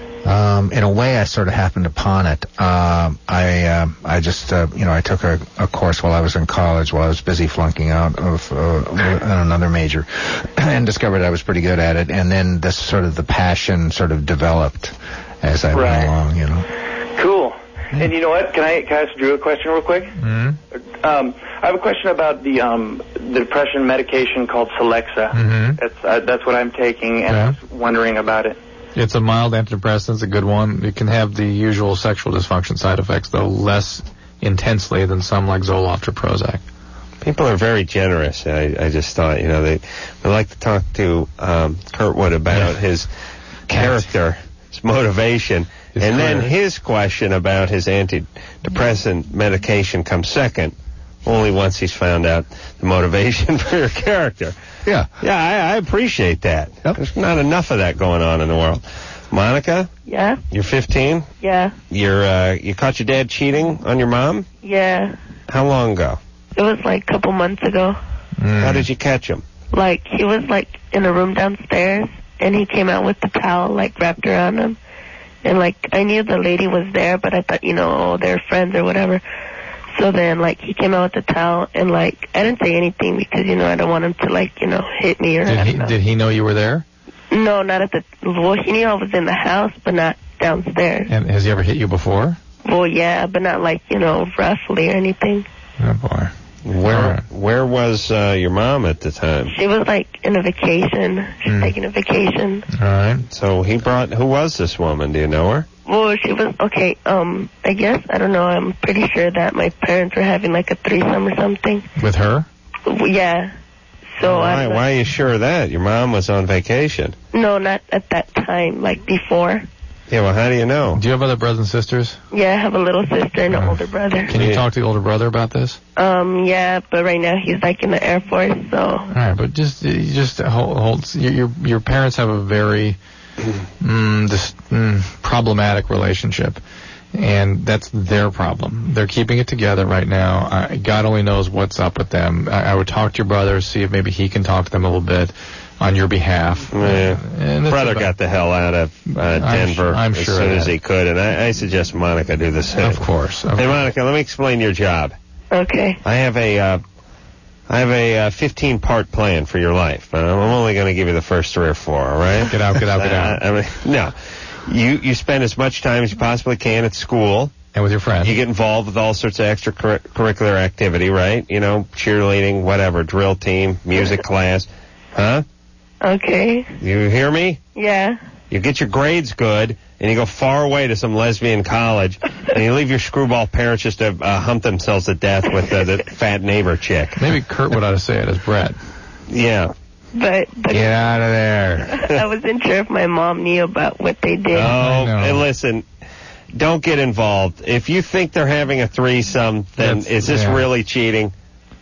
Um, in a way, I sort of happened upon it. Um, I uh, I just uh, you know I took a, a course while I was in college, while I was busy flunking out of uh, another major, and discovered I was pretty good at it. And then this sort of the passion sort of developed as I Right. went along. You know. Cool. And you know what? Can I, can I ask Drew a question real quick? Mm-hmm. Um, I have a question about the um, the depression medication called Celexa. Mm-hmm. That's uh, that's what I'm taking, and I Yeah. was wondering about it. It's a mild antidepressant. It's a good one. It can have the usual sexual dysfunction side effects, though less intensely than some like Zoloft or Prozac. People are very generous. I, I just thought, you know, they would like to talk to um, Kurtwood about his character, his motivation, His and then career. his question about his antidepressant medication comes second, only once he's found out the motivation for your character. Yeah. Yeah, I, I appreciate that. Yep. There's not enough of that going on in the world. Monica, Yeah, you're fifteen. yeah, You're uh, you caught your dad cheating on your mom. yeah. How long ago? It was like a couple months ago. How did you catch him? Like, he was like in a room downstairs, and he came out with the towel like wrapped around him. And like, I knew the lady was there, but I thought, you know, oh, they're friends or whatever. So then, like, he came out with the towel, and like, I didn't say anything because, you know, I don't want him to, like, you know, hit me or Did I he don't know. did he know you were there? No, not at the, well, he knew I was in the house, but not downstairs. And has he ever hit you before? Well, yeah, but not like, you know, roughly or anything. Oh boy. Where where was uh, your mom at the time? She was like in a vacation. She's Mm. taking a vacation. All right. So he brought. Who was this woman? Do you know her? Well, she was, okay, um, I guess, I don't know, I'm pretty sure that my parents were having like a threesome or something. With her? Well, yeah. So why? I Why are you sure of that? Your mom was on vacation. No, not at that time, like before. Yeah. Well, how do you know? Do you have other brothers and sisters? Yeah, I have a little sister and an older brother. Can you talk to the older brother about this? Um, yeah, but right now he's like in the Air Force, so. All right, but just you just hold, hold your, your your parents have a very mm, this, mm, problematic relationship, and that's their problem. They're keeping it together right now. I, God only knows what's up with them. I, I would talk to your brother, see if maybe he can talk to them a little bit on your behalf. Yeah. And And that's Brother about- got the hell out of uh, I'm Denver su- I'm as sure soon of as that. he could, and I, I suggest Monica do the same. Of course. Hey, Monica, let me explain your job. Okay. I have a, uh, I have a uh, fifteen-part plan for your life. Uh, I'm only going to give you the first three or four. All right? Get out, get out, get out. Uh, I mean, no, you you spend as much time as you possibly can at school. And with your friends. You get involved with all sorts of extracurricular activity, right? You know, cheerleading, whatever, drill team, music class. Huh? Okay. You hear me? Yeah. You get your grades good, and you go far away to some lesbian college, and you leave your screwball parents just to uh, hump themselves to death with uh, the fat neighbor chick. Maybe Kurt would ought to say it as Brett. Yeah. But, but Get out of there. I wasn't sure if my mom knew about what they did. Oh, hey, listen, don't get involved. If you think they're having a threesome, then That's- is this yeah. really cheating?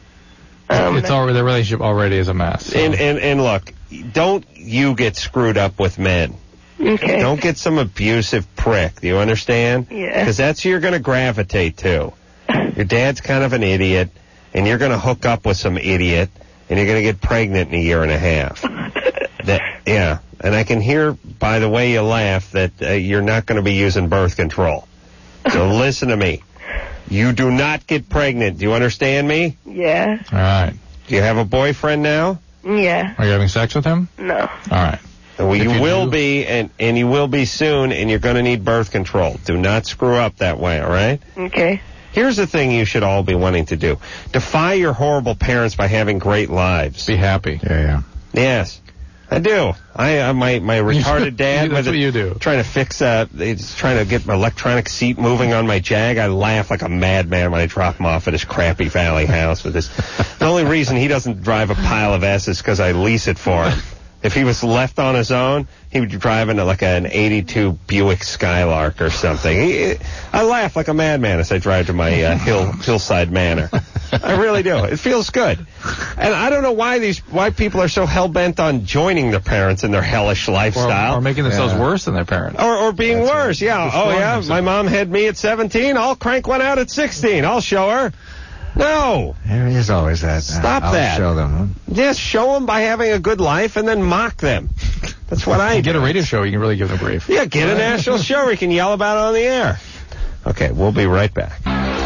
Um, it's already, the relationship already is a mess. so- And, and, and look, don't you get screwed up with men. Okay. Don't get some abusive prick. Do you understand? Yeah. Because that's who you're going to gravitate to. Your dad's kind of an idiot, and you're going to hook up with some idiot, and you're going to get pregnant in a year and a half. that, yeah. And I can hear by the way you laugh that uh, you're not going to be using birth control. So listen to me. You do not get pregnant. Do you understand me? Yeah. All right. Do you have a boyfriend now? Yeah. Are you having sex with him? No. All right. Well, If you, you will do- be, and, and you will be soon, and you're going to need birth control. Do not screw up that way, all right? Okay. Here's the thing you should all be wanting to do. Defy your horrible parents by having great lives. Be happy. Yeah, yeah. Yes. I do. I uh, my my retarded dad. That's with what it- you do. Trying to fix uh, he's trying to get my electronic seat moving on my Jag. I laugh like a madman when I drop him off at his crappy valley house with his. The only reason he doesn't drive a pile of S is because I lease it for him. If he was left on his own, he would drive into like an eighty-two Buick Skylark or something. He, I laugh like a madman as I drive to my uh, hill hillside manor. I really do. It feels good. And I don't know why these why people are so hell bent on joining their parents in their hellish Or, lifestyle. or making themselves Yeah. worse than their parents. Or, or being worse, yeah. Oh, Destroying yeah, themselves. my mom had me at seventeen. I'll crank one out at sixteen. I'll show her. No. There is always that. Stop I'll that. show them. Just show them by having a good life and then mock them. That's what I Get do. a radio show, you can really give them grief. Yeah, get a national show where you can yell about it on the air. Okay, we'll be right back.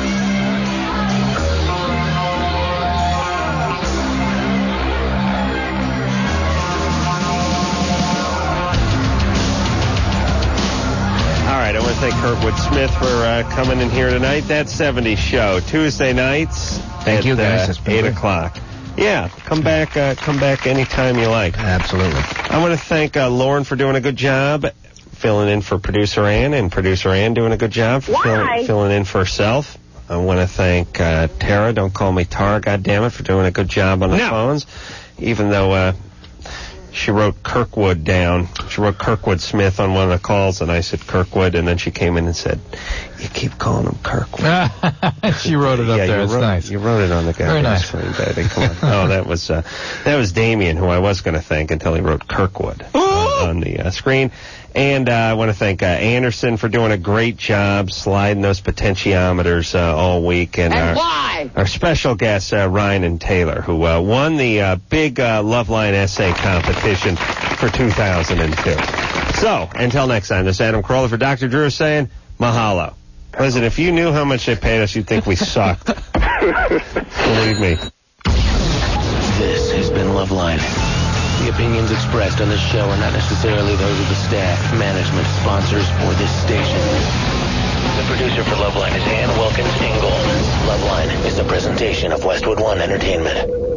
All right, I want to thank Kurtwood Smith for uh, coming in here tonight. That seventies show, Tuesday nights Thank at you, guys. uh, It's been eight great. o'clock. Yeah, come back. Uh, come back anytime you like. Absolutely. I want to thank uh, Lauren for doing a good job filling in for producer Ann, and producer Ann doing a good job for filling, filling in for herself. I want to thank uh, Tara. Don't call me Tara, goddammit, for doing a good job on the No. phones, even though uh, she wrote Kirkwood down. She wrote Kirkwood Smith on one of the calls, and I said Kirkwood, and then she came in and said, "You keep calling him Kirkwood." She wrote it up yeah, there. You It's wrote, nice. You wrote it on the Very goddamn nice. screen, baby. Come on. Oh, that was uh, that was Damien, who I was going to thank until he wrote Kirkwood on, on the uh, screen. And uh, I want to thank uh, Anderson for doing a great job sliding those potentiometers uh, all week. And, And our, why? Our special guests, uh, Ryan and Taylor, who uh, won the uh, big uh, Loveline essay competition for two thousand two. So, until next time, this is Adam Carolla for Doctor Drew saying mahalo. Listen, if you knew how much they paid us, you'd think we sucked. Believe me. This has been Loveline. The opinions expressed on this show are not necessarily those of the staff, management, sponsors, or this station. The producer for Loveline is Ann Wilkins Ingold. Loveline is a presentation of Westwood One Entertainment.